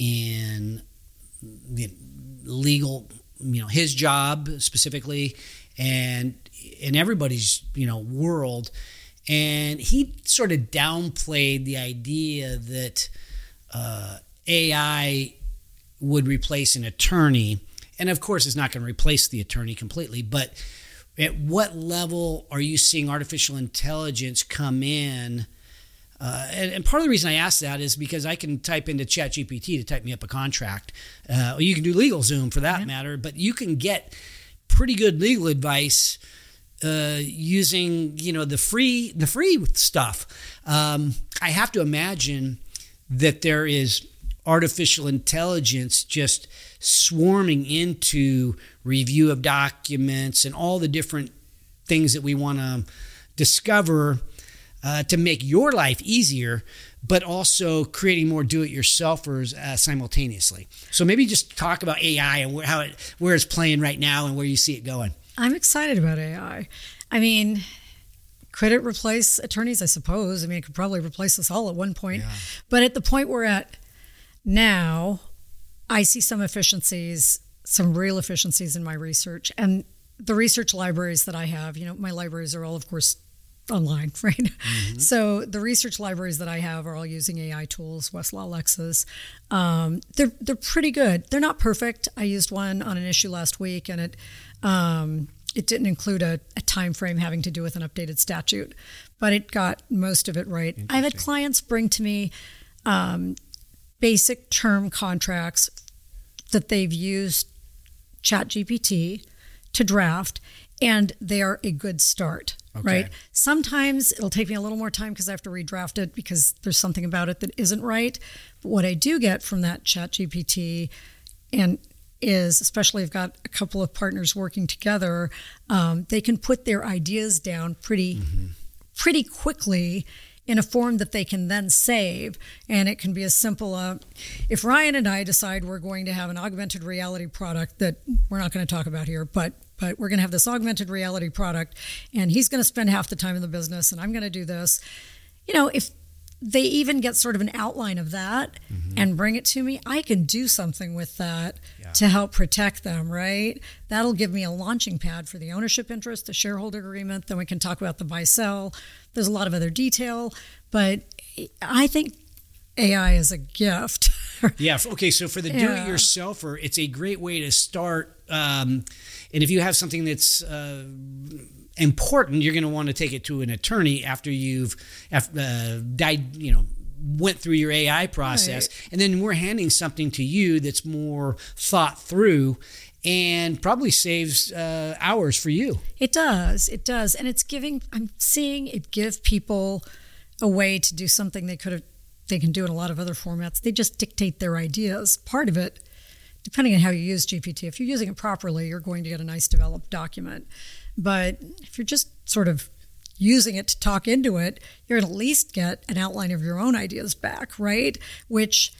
in the legal, you know, his job specifically, and in everybody's, you know, world. And he sort of downplayed the idea that uh, A I would replace an attorney. And of course, it's not going to replace the attorney completely, but at what level are you seeing artificial intelligence come in? Uh, and, and part of the reason I ask that is because I can type into ChatGPT to type me up a contract. Uh, or you can do LegalZoom for that yeah. matter, but you can get pretty good legal advice uh, using, you know, the free the free stuff. Um, I have to imagine that there is artificial intelligence just swarming into review of documents and all the different things that we want to discover uh, to make your life easier, but also creating more do-it-yourselfers uh, simultaneously. So maybe just talk about A I and where, how it, where it's playing right now and where you see it going. I'm excited about A I. I mean, could it replace attorneys? I suppose. I mean, it could probably replace us all at one point. Yeah. But at the point we're at now, I see some efficiencies, some real efficiencies in my research. And the research libraries that I have, you know, my libraries are all, of course, online, right? Mm-hmm. So the research libraries that I have are all using A I tools, Westlaw, Lexis. Um, they're they're pretty good. They're not perfect. I used one on an issue last week, and it um, it didn't include a, a time frame having to do with an updated statute, but it got most of it right. I've had clients bring to me um, basic term contracts that they've used ChatGPT to draft, and they are a good start. Okay. Right. Sometimes it'll take me a little more time because I have to redraft it because there's something about it that isn't right. But what I do get from that ChatGPT and is, especially I've got a couple of partners working together, um, they can put their ideas down pretty, mm-hmm. pretty quickly in a form that they can then save. And it can be as simple, uh, if Ryan and I decide we're going to have an augmented reality product that we're not going to talk about here, but but we're going to have this augmented reality product, and he's going to spend half the time in the business, and I'm going to do this. You know, if they even get sort of an outline of that mm-hmm. and bring it to me, I can do something with that yeah. to help protect them, right? That'll give me a launching pad for the ownership interest, the shareholder agreement. Then we can talk about the buy-sell. There's a lot of other detail, but I think A I is a gift. Yeah. Okay. So for the yeah. do-it-yourselfer, it's a great way to start. Um, and if you have something that's uh, important, you're going to want to take it to an attorney after you've uh, died, you know, went through your A I process. Right. And then we're handing something to you that's more thought through and probably saves uh, hours for you. It does. It does. And it's giving, I'm seeing it give people a way to do something they could have, they can do in a lot of other formats. They just dictate their ideas. Part of it, depending on how you use G P T, if you're using it properly, you're going to get a nice developed document. But if you're just sort of using it to talk into it, you're going to at least get an outline of your own ideas back, right? Which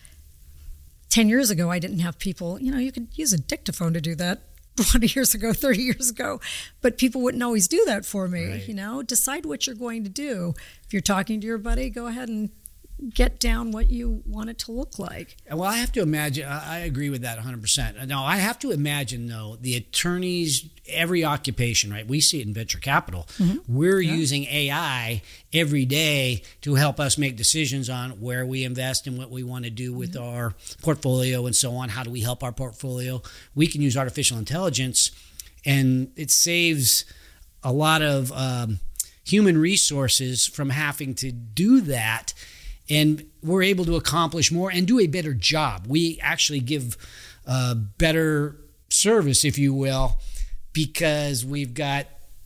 ten years ago, I didn't have people, you know, you could use a dictaphone to do that twenty years ago, thirty years ago, but people wouldn't always do that for me, right. You know? Decide what you're going to do. If you're talking to your buddy, go ahead and get down what you want it to look like. Well, I have to imagine, I agree with that one hundred percent. Now, I have to imagine, though, the attorneys, every occupation, right? We see it in venture capital. Mm-hmm. We're yeah. using A I every day to help us make decisions on where we invest and what we want to do with mm-hmm. our portfolio and so on. How do we help our portfolio? We can use artificial intelligence, and it saves a lot of um, human resources from having to do that. And we're able to accomplish more and do a better job. We actually give uh, better service, if you will, because we've got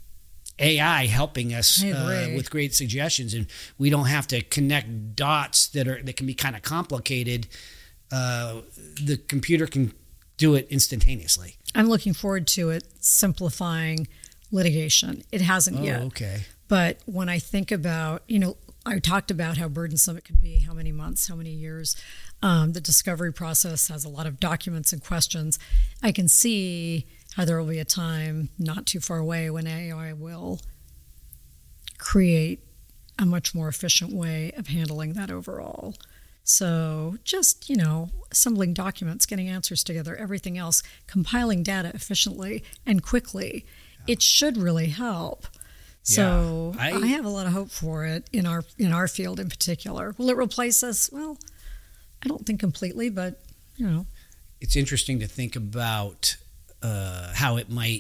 A I helping us uh, with great suggestions, and we don't have to connect dots that are that can be kind of complicated. Uh, the computer can do it instantaneously. I'm looking forward to it simplifying litigation. It hasn't oh, yet. Okay. But when I think about, you know, I talked about how burdensome it could be, how many months, how many years. Um, the discovery process has a lot of documents and questions. I can see how there will be a time not too far away when A I will create a much more efficient way of handling that overall. So just, you know, assembling documents, getting answers together, everything else, compiling data efficiently and quickly, yeah. It should really help. So yeah, I, I have a lot of hope for it in our in our field in particular. Will it replace us? Well, I don't think completely, but, you know. It's interesting to think about uh, how it might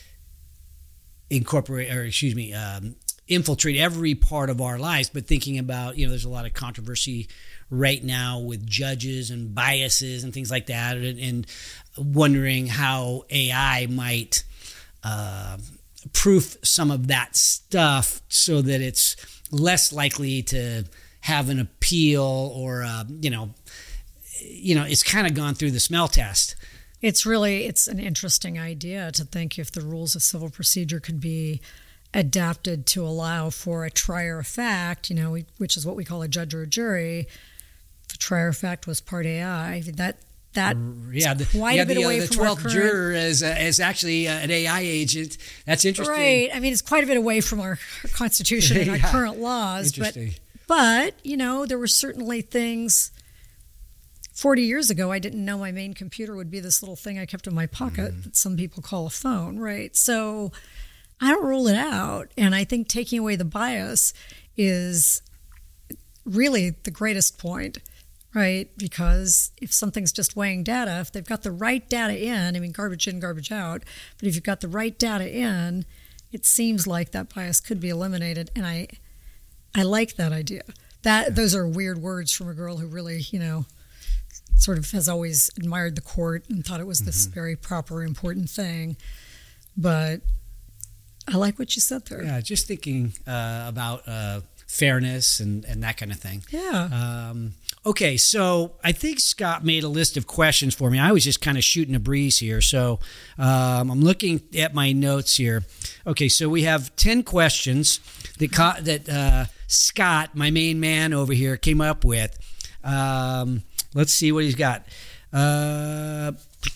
incorporate, or excuse me, um, infiltrate every part of our lives, but thinking about, you know, there's a lot of controversy right now with judges and biases and things like that, and, and wondering how A I might uh, proof some of that stuff so that it's less likely to have an appeal or, uh, you know, you know, it's kind of gone through the smell test. It's really, it's an interesting idea to think if the rules of civil procedure could be adapted to allow for a trier of fact, you know, which is what we call a judge or a jury. If a trier of fact was part A I, that That yeah, the, quite yeah, a bit the, away uh, the from twelfth our current... juror is, uh, is actually uh, an A I agent. That's interesting. Right. I mean, it's quite a bit away from our Constitution and our yeah. current laws. But, but, you know, there were certainly things forty years ago, I didn't know my main computer would be this little thing I kept in my pocket mm. that some people call a phone, right? So I don't rule it out. And I think taking away the bias is really the greatest point. right? Because if something's just weighing data, if they've got the right data in, I mean, garbage in, garbage out, but if you've got the right data in, it seems like that bias could be eliminated. And I, I like that idea. That those are weird words from a girl who really, you know, sort of has always admired the court and thought it was this mm-hmm. very proper, important thing. But I like what you said there. Yeah, just thinking uh, about uh, fairness and, and that kind of thing. Yeah. Um, okay, so I think Scott made a list of questions for me. I was just kind of shooting a breeze here. So um, I'm looking at my notes here. Okay, so we have ten questions that, co- that uh, Scott, my main man over here, came up with. Um, let's see what he's got. Uh,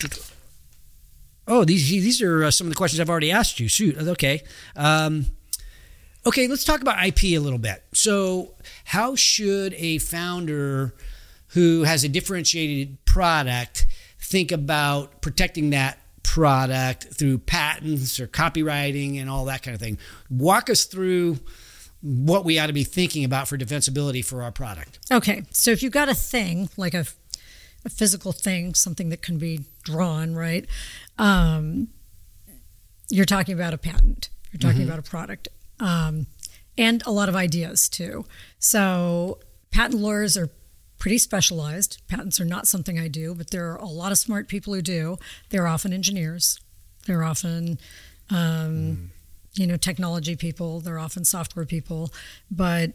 oh, these these are uh, some of the questions I've already asked you. Shoot, okay. Um, okay, let's talk about I P a little bit. So how should a founder who has a differentiated product think about protecting that product through patents or copywriting and all that kind of thing? Walk us through what we ought to be thinking about for defensibility for our product. Okay, so if you've got a thing, like a, a physical thing, something that can be drawn, right? Um, you're talking about a patent. You're talking mm-hmm. about a product. Um, and a lot of ideas, too. So patent lawyers are pretty specialized. Patents are not something I do, but there are a lot of smart people who do. They're often engineers. They're often... Um, mm. you know, technology people, they're often software people, but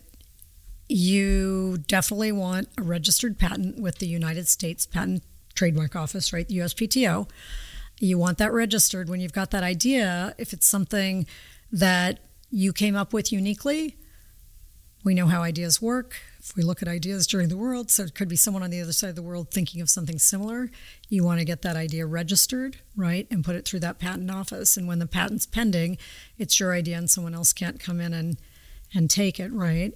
you definitely want a registered patent with the United States Patent Trademark Office, right, the U S P T O. You want that registered when you've got that idea. If it's something that you came up with uniquely, we know how ideas work. If we look at ideas during the world, so it could be someone on the other side of the world thinking of something similar. You want to get that idea registered, right, and put it through that patent office. And when the patent's pending, it's your idea and someone else can't come in and, and take it, right?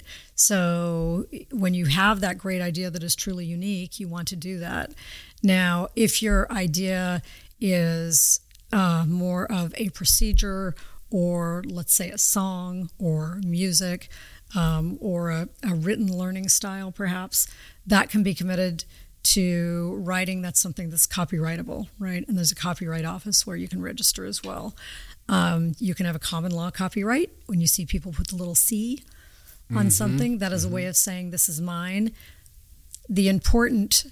So when you have that great idea that is truly unique, you want to do that. Now, if your idea is uh, more of a procedure or, let's say, a song or music, Um, or a, a written learning style, perhaps, that can be committed to writing. That's something that's copyrightable, right? And there's a copyright office where you can register as well. Um, you can have a common law copyright. When you see people put the little C on mm-hmm. something, that is mm-hmm. a way of saying this is mine. The important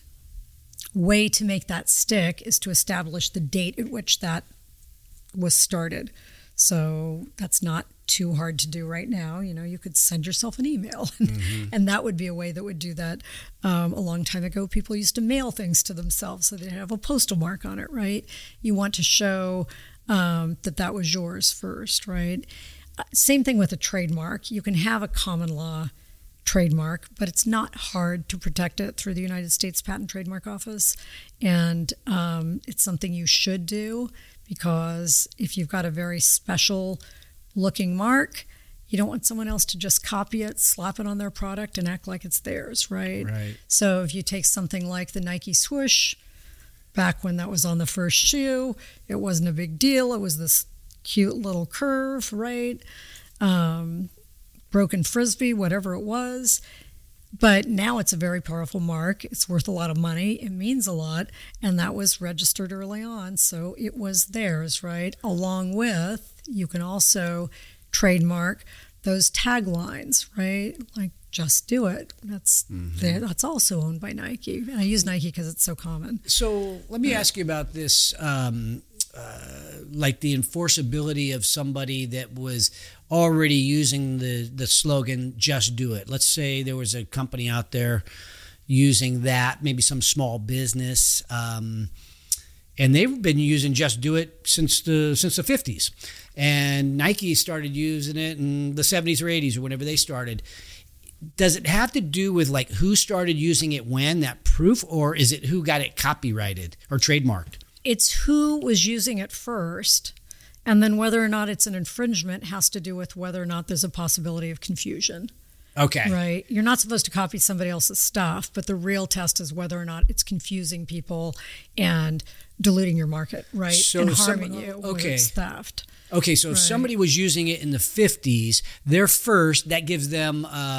way to make that stick is to establish the date at which that was started. So that's not too hard to do right now. You know, you could send yourself an email, and, mm-hmm. and that would be a way that would do that. Um, a long time ago, people used to mail things to themselves so they'd have a postal mark on it, right? You want to show um, that that was yours first, right? Uh, same thing with a trademark. You can have a common law trademark, but it's not hard to protect it through the United States Patent Trademark Office, and um, it's something you should do, because if you've got a very special looking mark, you don't want someone else to just copy it, slap it on their product, and act like it's theirs, right? Right. So if you take something like the Nike swoosh, back when that was on the first shoe, it wasn't a big deal. It was this cute little curve, right? Um, broken frisbee, whatever it was. But now it's a very powerful mark. It's worth a lot of money. It means a lot. And that was registered early on. So it was theirs, right? Along with, you can also trademark those taglines, right? Like, just do it. That's mm-hmm. that's also owned by Nike. And I use Nike because it's so common. So let me ask you about this, um, uh, like the enforceability of somebody that was already using the, the slogan, just do it. Let's say there was a company out there using that, maybe some small business, um, and they've been using just do it since the since the fifties. And Nike started using it in the seventies or eighties or whenever they started. Does it have to do with like who started using it when, that proof, or is it who got it copyrighted or trademarked? It's who was using it first. And then whether or not it's an infringement has to do with whether or not there's a possibility of confusion. Okay. Right? You're not supposed to copy somebody else's stuff, but the real test is whether or not it's confusing people and diluting your market, right? So and harming some, you okay. with theft. Okay, so right. if somebody was using it in the fifties, they're first, that gives them um,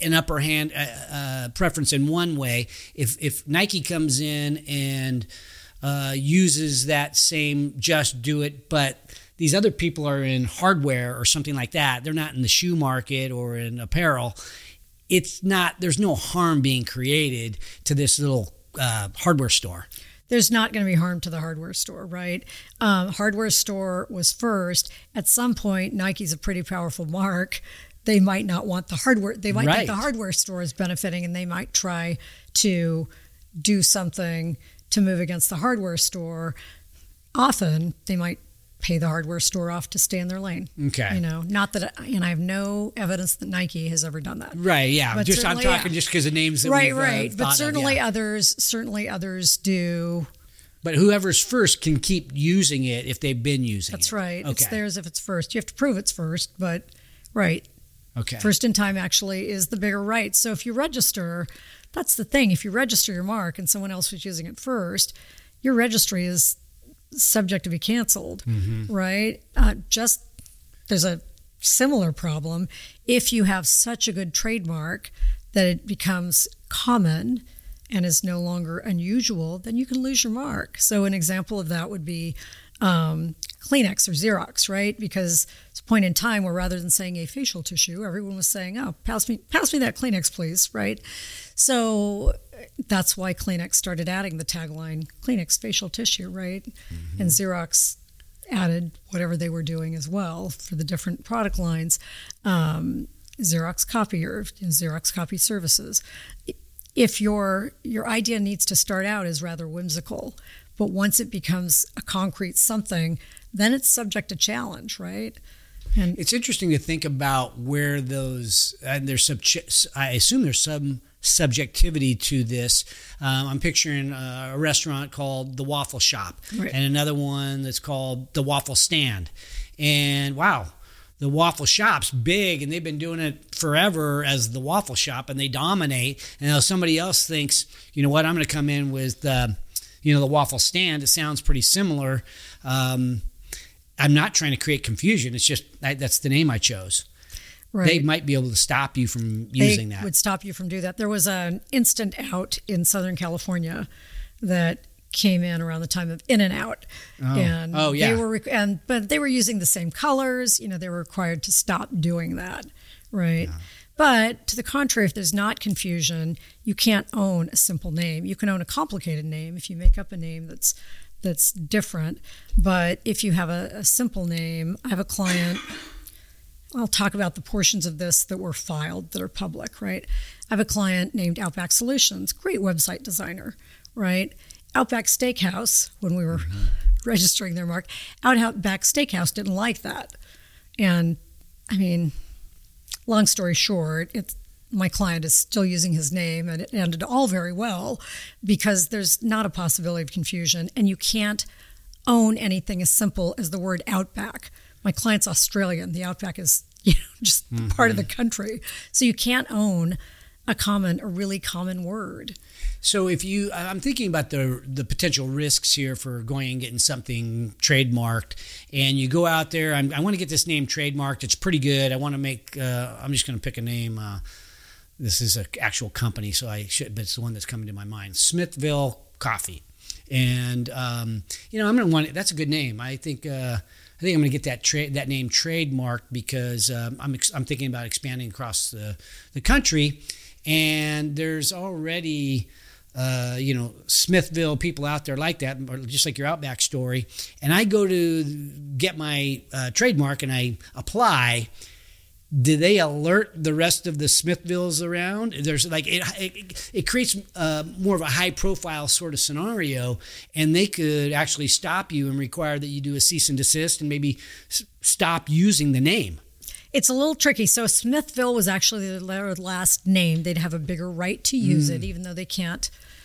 an upper hand uh, uh, preference in one way. If if Nike comes in and uh, uses that same just do it, but these other people are in hardware or something like that, they're not in the shoe market or in apparel, it's not, there's no harm being created to this little uh, hardware store. There's not going to be harm to the hardware store, right? Um, hardware store was first. At some point, Nike's a pretty powerful mark. They might not want the hardware. They might right. think the hardware store is benefiting, and they might try to do something to move against the hardware store. Often, they might pay the hardware store off to stay in their lane. Okay. You know, not that, and I have no evidence that Nike has ever done that. Right, yeah. But just I'm talking yeah. just because of names that right, we've right. uh, But thought certainly of, yeah. others, certainly others do. But whoever's first can keep using it if they've been using That's it. right. Okay. It's theirs if it's first. You have to prove it's first, but right. Okay. First in time actually is the bigger right. So if you register, that's the thing. If you register your mark and someone else was using it first, your registry is subject to be canceled, mm-hmm. right? Uh, just there's a similar problem if you have such a good trademark that it becomes common and is no longer unusual, then you can lose your mark. So an example of that would be um, Kleenex or Xerox, right? Because it's a point in time where rather than saying a facial tissue, everyone was saying, "Oh, pass me, pass me that Kleenex, please," right? So that's why Kleenex started adding the tagline "Kleenex facial tissue," right? Mm-hmm. And Xerox added whatever they were doing as well for the different product lines. Um, Xerox copier, Xerox copy services. If your your idea needs to start out as rather whimsical, but once it becomes a concrete something, then it's subject to challenge, right? And it's interesting to think about where those, and there's sub, I assume there's some subjectivity to this. Um, I'm picturing a restaurant called The Waffle Shop, right. and another one that's called The Waffle Stand. And wow, the Waffle Shop's big, and they've been doing it forever as the Waffle Shop, and they dominate. And now somebody else thinks, you know what, I'm going to come in with, uh, you know, the Waffle Stand. It sounds pretty similar. Um, I'm not trying to create confusion. It's just I, that's the name I chose. Right. They might be able to stop you from using they that. Would stop you from doing that. There was an instant out in Southern California that came in around the time of In-N-Out, oh. and oh yeah, they were and but they were using the same colors. You know, they were required to stop doing that, right? Yeah. But to the contrary, if there's not confusion, you can't own a simple name. You can own a complicated name if you make up a name that's that's different. But if you have a, a simple name, I have a client. I'll talk about the portions of this that were filed that are public, right? I have a client named Outback Solutions, great website designer, right? Outback Steakhouse, when we were mm-hmm. registering their mark, Outback Steakhouse didn't like that. And, I mean, long story short, it's, my client is still using his name, and it ended all very well because there's not a possibility of confusion, and you can't own anything as simple as the word Outback. My client's Australian. The Outback is, you know, just mm-hmm. part of the country. So you can't own a common, a really common word. So if you, I'm thinking about the the potential risks here for going and getting something trademarked, and you go out there, I'm, I want to get this name trademarked. It's pretty good. I want to make, uh, I'm just going to pick a name. Uh, this is an actual company, so I should, but it's the one that's coming to my mind. Smithville Coffee. And, um, you know, I'm going to want it. That's a good name. I think, uh, I think I'm going to get that tra- that name trademarked because um, I'm ex- I'm thinking about expanding across the, the country, and there's already uh, you know Smithville people out there like that, or just like your Outback story. And I go to get my uh, trademark and I apply. Do they alert the rest of the Smithvilles around? There's like it it, it creates uh, more of a high profile sort of scenario, and they could actually stop you and require that you do a cease and desist and maybe s- stop using the name. It's a little tricky. So Smithville was actually their last name. They'd have a bigger right to use mm. it, even though they can't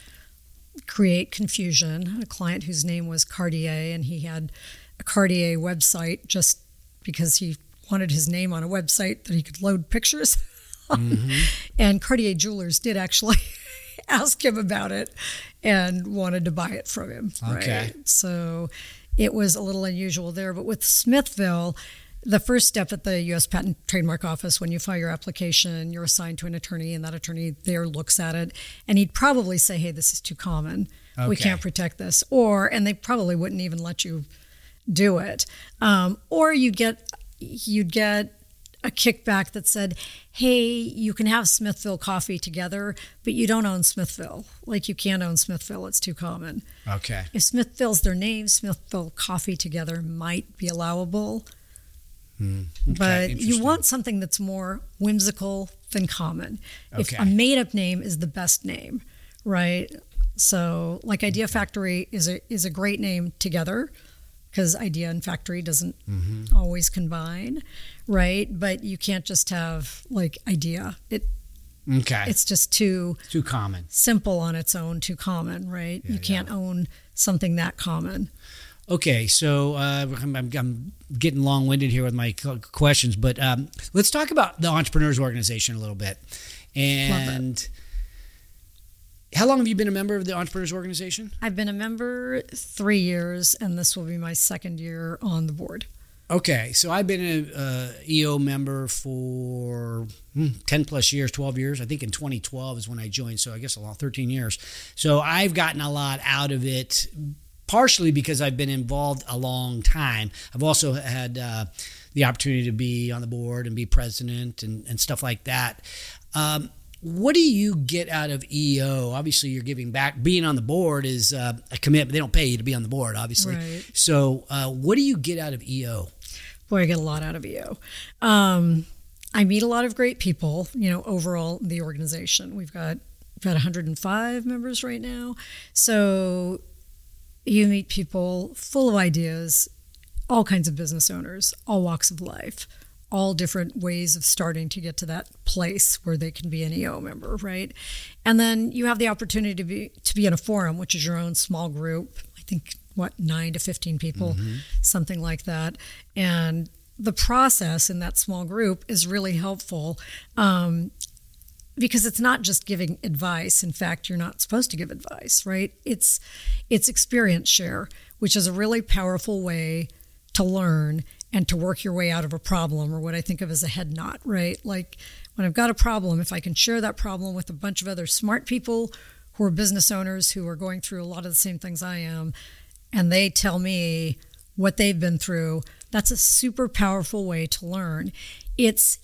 create confusion. A client whose name was Cartier, and he had a Cartier website just because he wanted his name on a website that he could load pictures on. Mm-hmm. And Cartier Jewelers did actually ask him about it and wanted to buy it from him. Okay. Right? So it was a little unusual there. But with Smithville, the first step at the U S Patent Trademark Office, when you file your application, you're assigned to an attorney, and that attorney there looks at it, and he'd probably say, hey, this is too common. Okay. We can't protect this. Or, and they probably wouldn't even let you do it. Um, or you'd get, you'd get a kickback that said, hey, you can have Smithville Coffee together, but you don't own Smithville. Like, you can't own Smithville. It's too common. Okay. If Smithville's their name, Smithville Coffee together might be allowable. Hmm. Okay. But you want something that's more whimsical than common. Okay. If a made-up name is the best name, right? So, like Idea Factory is a is a great name together, because idea and factory doesn't mm-hmm. always combine, right? But you can't just have like idea. It okay. It's just too too common, simple on its own, too common, right? Yeah, you can't yeah. own something that common. Okay, so uh, I'm, I'm getting long-winded here with my questions, but um, let's talk about the Entrepreneurs Organization a little bit. And how long have you been a member of the Entrepreneurs Organization? I've been a member three years, and this will be my second year on the board. Okay, so I've been an uh, E O member for hmm, ten plus years, twelve years. I think in twenty twelve is when I joined, so I guess a lot, thirteen years. So I've gotten a lot out of it, partially because I've been involved a long time. I've also had uh, the opportunity to be on the board and be president and, and stuff like that. Um, what do you get out of E O? Obviously, you're giving back. Being on the board is uh, a commitment. They don't pay you to be on the board, obviously. Right. So uh, what do you get out of E O? Boy, I get a lot out of E O. Um, I meet a lot of great people, you know, overall in the organization. We've got, we've got one hundred five members right now. So you meet people full of ideas, all kinds of business owners, all walks of life, all different ways of starting to get to that place where they can be an E O member, right? And then you have the opportunity to be to be in a forum, which is your own small group. I think, what, nine to fifteen people, mm-hmm. something like that. And the process in that small group is really helpful. Um, Because it's not just giving advice. In fact, you're not supposed to give advice, right? It's it's experience share, which is a really powerful way to learn and to work your way out of a problem, or what I think of as a head knot, right? Like, when I've got a problem, if I can share that problem with a bunch of other smart people who are business owners who are going through a lot of the same things I am, and they tell me what they've been through, that's a super powerful way to learn. It's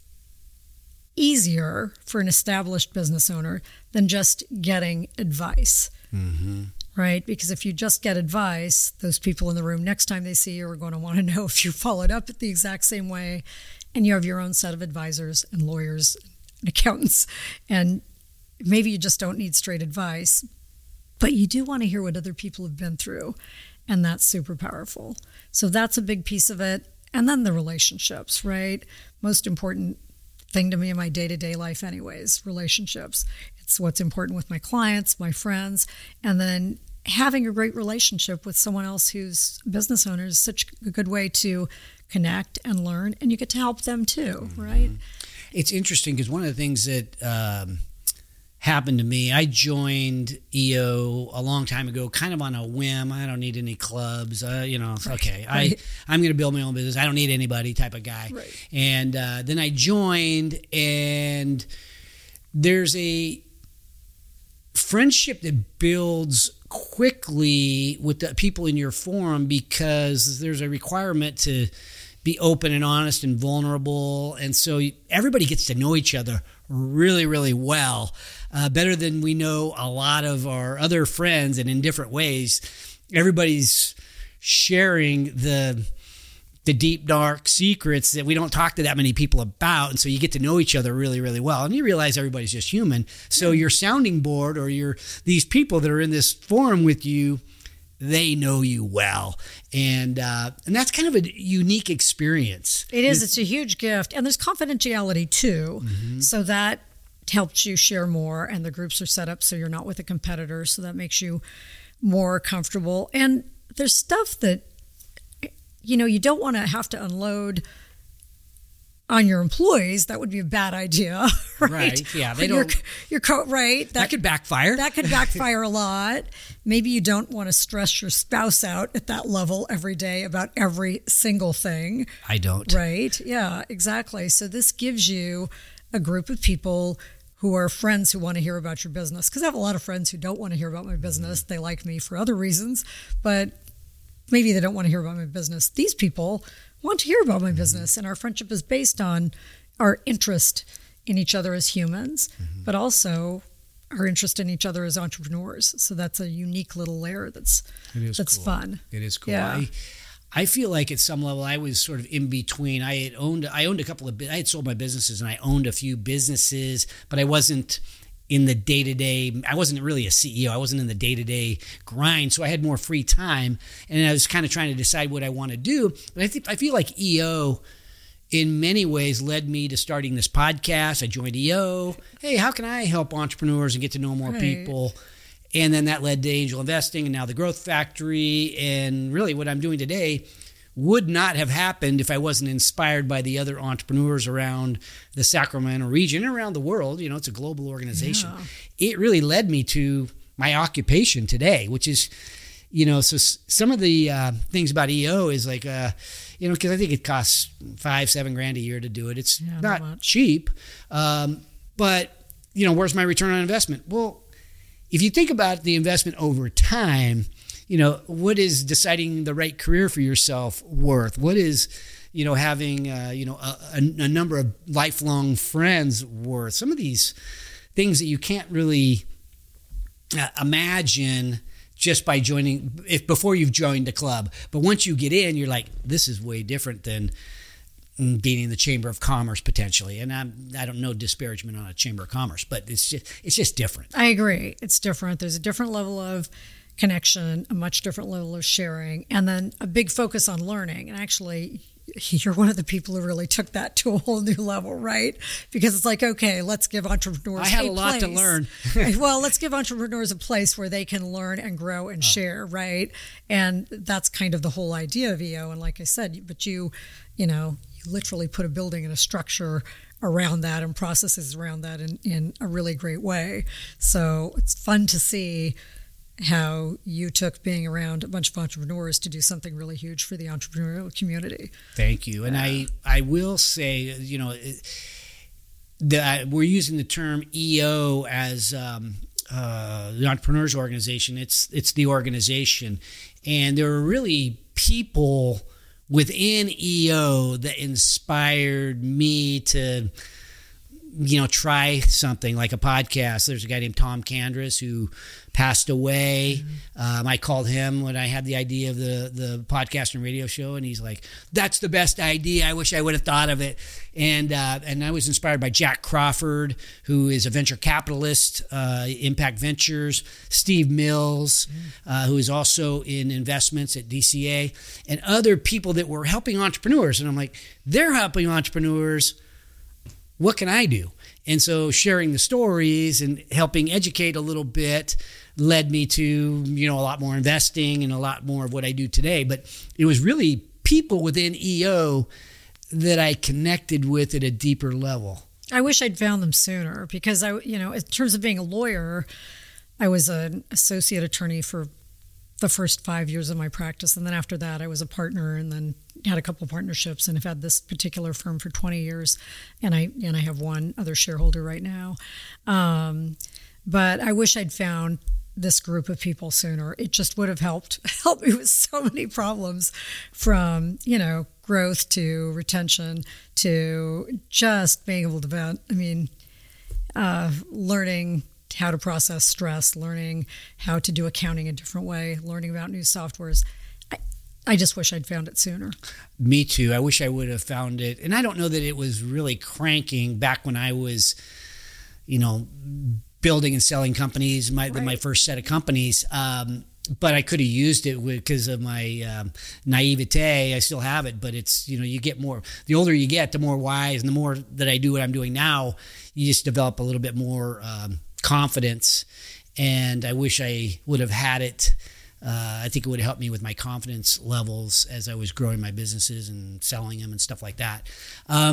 easier for an established business owner than just getting advice, mm-hmm. right? Because if you just get advice, those people in the room next time they see you are going to want to know if you followed up the exact same way, and you have your own set of advisors and lawyers and accountants, and maybe you just don't need straight advice, but you do want to hear what other people have been through, and that's super powerful. So that's a big piece of it. And then the relationships, right? Most important thing to me in my day-to-day life anyways, relationships. It's what's important with my clients, my friends, and then having a great relationship with someone else who's a business owner is such a good way to connect and learn, and you get to help them too, mm-hmm. right? It's interesting because one of the things that um, happened to me, I joined E O a long time ago, kind of on a whim. I don't need any clubs, uh, you know, right. okay, right. I, I'm going to build my own business. I don't need anybody type of guy. Right. And uh, then I joined, and there's a friendship that builds quickly with the people in your forum because there's a requirement to be open and honest and vulnerable. And so everybody gets to know each other really, really well, uh, better than we know a lot of our other friends, and in different ways. Everybody's sharing the the deep, dark secrets that we don't talk to that many people about. And so you get to know each other really, really well. And you realize everybody's just human. So your sounding board, or your these people that are in this forum with you, they know you well. And uh, and that's kind of a unique experience. It is. It's a huge gift. And there's confidentiality too. Mm-hmm. So that helps you share more. And the groups are set up so you're not with a competitor. So that makes you more comfortable. And there's stuff that, you know, you don't want to have to unload on your employees, that would be a bad idea, right? Right, yeah, they Your- don't- Your co- right. That could backfire. That could backfire a lot. Maybe you don't want to stress your spouse out at that level every day about every single thing. I don't. Right? Yeah, exactly. So this gives you a group of people who are friends who want to hear about your business. Because I have a lot of friends who don't want to hear about my business. They like me for other reasons, but maybe they don't want to hear about my business. These people want to hear about my business, and our friendship is based on our interest in each other as humans, mm-hmm. but also our interest in each other as entrepreneurs. So that's a unique little layer that's that's cool. fun. It is cool. Yeah. I, I feel like at some level I was sort of in between. I had owned I owned a couple of I had sold my businesses and I owned a few businesses, but I wasn't in the day-to-day. I wasn't really a C E O. I wasn't in the day-to-day grind, so I had more free time, and I was kind of trying to decide what I want to do. But I think I feel like E O in many ways led me to starting this podcast. I joined E O. Hey, how can I help entrepreneurs and get to know more Right. people? And then that led to angel investing and now the Growth Factory. And really what I'm doing today would not have happened if I wasn't inspired by the other entrepreneurs around the Sacramento region and around the world. You know, it's a global organization. Yeah. It really led me to my occupation today, which is, you know, so s- some of the uh, things about E O is like, uh, you know, because I think it costs five, seven grand a year to do it. It's Yeah, not not much. cheap. Um, but, you know, where's my return on investment? Well, if you think about the investment over time, you know, what is deciding the right career for yourself worth? What is, you know, having, uh, you know, a, a, a number of lifelong friends worth? Some of these things that you can't really uh, imagine just by joining, if before you've joined the club. But once you get in, you're like, this is way different than being in the Chamber of Commerce potentially. And I'm, I don't know disparagement on a Chamber of Commerce, but it's just it's just different. I agree. It's different. There's a different level of connection, a much different level of sharing, and then a big focus on learning. And actually, you're one of the people who really took that to a whole new level, right? Because it's like, okay, let's give entrepreneurs I had a a lot to place. learn. Well, let's give entrepreneurs a place where they can learn and grow and Oh. share, right? And that's kind of the whole idea of E O. And like I said, but you, you know, you literally put a building and a structure around that and processes around that in, in a really great way. So it's fun to see how you took being around a bunch of entrepreneurs to do something really huge for the entrepreneurial community. Thank you. And I, I will say, you know, that we're using the term E O as um, uh, the entrepreneurs organization. It's it's the organization, and there are really people within E O that inspired me to, you know, try something like a podcast. There's a guy named Tom Candris who passed away. Mm-hmm. Um, I called him when I had the idea of the, the podcast and radio show, and he's like, that's the best idea. I wish I would have thought of it. And uh, and I was inspired by Jack Crawford, who is a venture capitalist, uh, Impact Ventures, Steve Mills, mm-hmm. uh, who is also in investments at D C A, and other people that were helping entrepreneurs. And I'm like, they're helping entrepreneurs. What can I do? And so sharing the stories and helping educate a little bit led me to, you know, a lot more investing and a lot more of what I do today. But it was really people within E O that I connected with at a deeper level. I wish I'd found them sooner because I, you know, in terms of being a lawyer, I was an associate attorney for the first five years of my practice. And then after that, I was a partner and then had a couple of partnerships and have had this particular firm for twenty years. And I, and I have one other shareholder right now. Um, but I wish I'd found this group of people sooner. It just would have helped, helped me with so many problems from, you know, growth to retention to just being able to, I mean, uh, learning how to process stress, learning how to do accounting a different way, learning about new softwares. I, I just wish I'd found it sooner. Me too. I wish I would have found it. And I don't know that it was really cranking back when I was, you know, building and selling companies, my Right. my first set of companies. Um, but I could have used it because of my um, naivete. I still have it, but it's, you know, you get more, the older you get, the more wise, and the more that I do what I'm doing now, you just develop a little bit more um, confidence. And I wish I would have had it. Uh, I think it would have helped me with my confidence levels as I was growing my businesses and selling them and stuff like that. Um,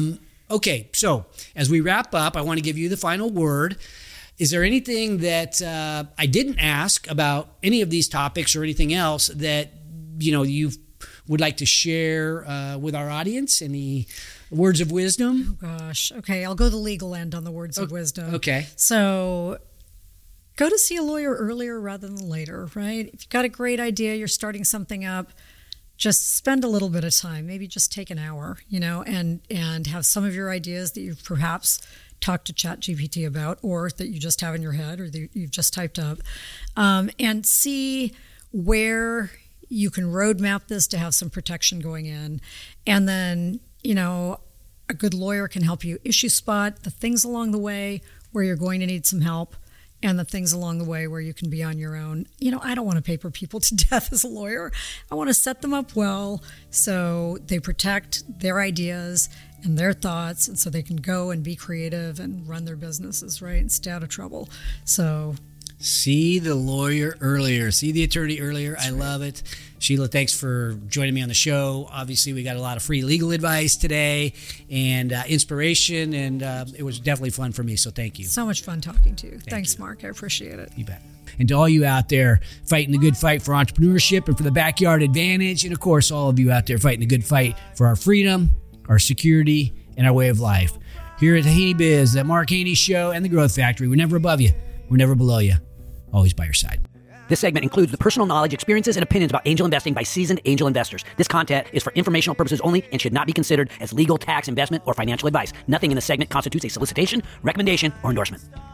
Okay, so as we wrap up, I want to give you the final word. Is there anything that uh, I didn't ask about any of these topics or anything else that, you know, you would like to share uh, with our audience? Any words of wisdom? Oh, gosh. Okay, I'll go the legal end on the words of wisdom. Okay. So go to see a lawyer earlier rather than later, right? If you've got a great idea, you're starting something up, just spend a little bit of time, maybe just take an hour, you know, and, and have some of your ideas that you've perhaps talked to ChatGPT about, or that you just have in your head, or that you've just typed up, um, and see where you can roadmap this to have some protection going in. And then, you know, a good lawyer can help you issue spot the things along the way where you're going to need some help, and the things along the way where you can be on your own. You know, I don't want to paper people to death as a lawyer. I want to set them up well so they protect their ideas and their thoughts, and so they can go and be creative and run their businesses, right, and stay out of trouble. So see the lawyer earlier. See the attorney earlier. That's I right. love it. Sheila, thanks for joining me on the show. Obviously, we got a lot of free legal advice today and uh, inspiration, and uh, it was definitely fun for me, so thank you. So much fun talking to you. Thank Thanks, you. Mark. I appreciate it. You bet. And to all you out there fighting the good fight for entrepreneurship and for the backyard advantage, and of course, all of you out there fighting the good fight for our freedom, our security, and our way of life. Here at the Haney Biz, the Mark Haney Show, and the Growth Factory, we're never above you. We're never below you. Always by your side. This segment includes the personal knowledge, experiences, and opinions about angel investing by seasoned angel investors. This content is for informational purposes only and should not be considered as legal, tax, investment, or financial advice. Nothing in this segment constitutes a solicitation, recommendation, or endorsement.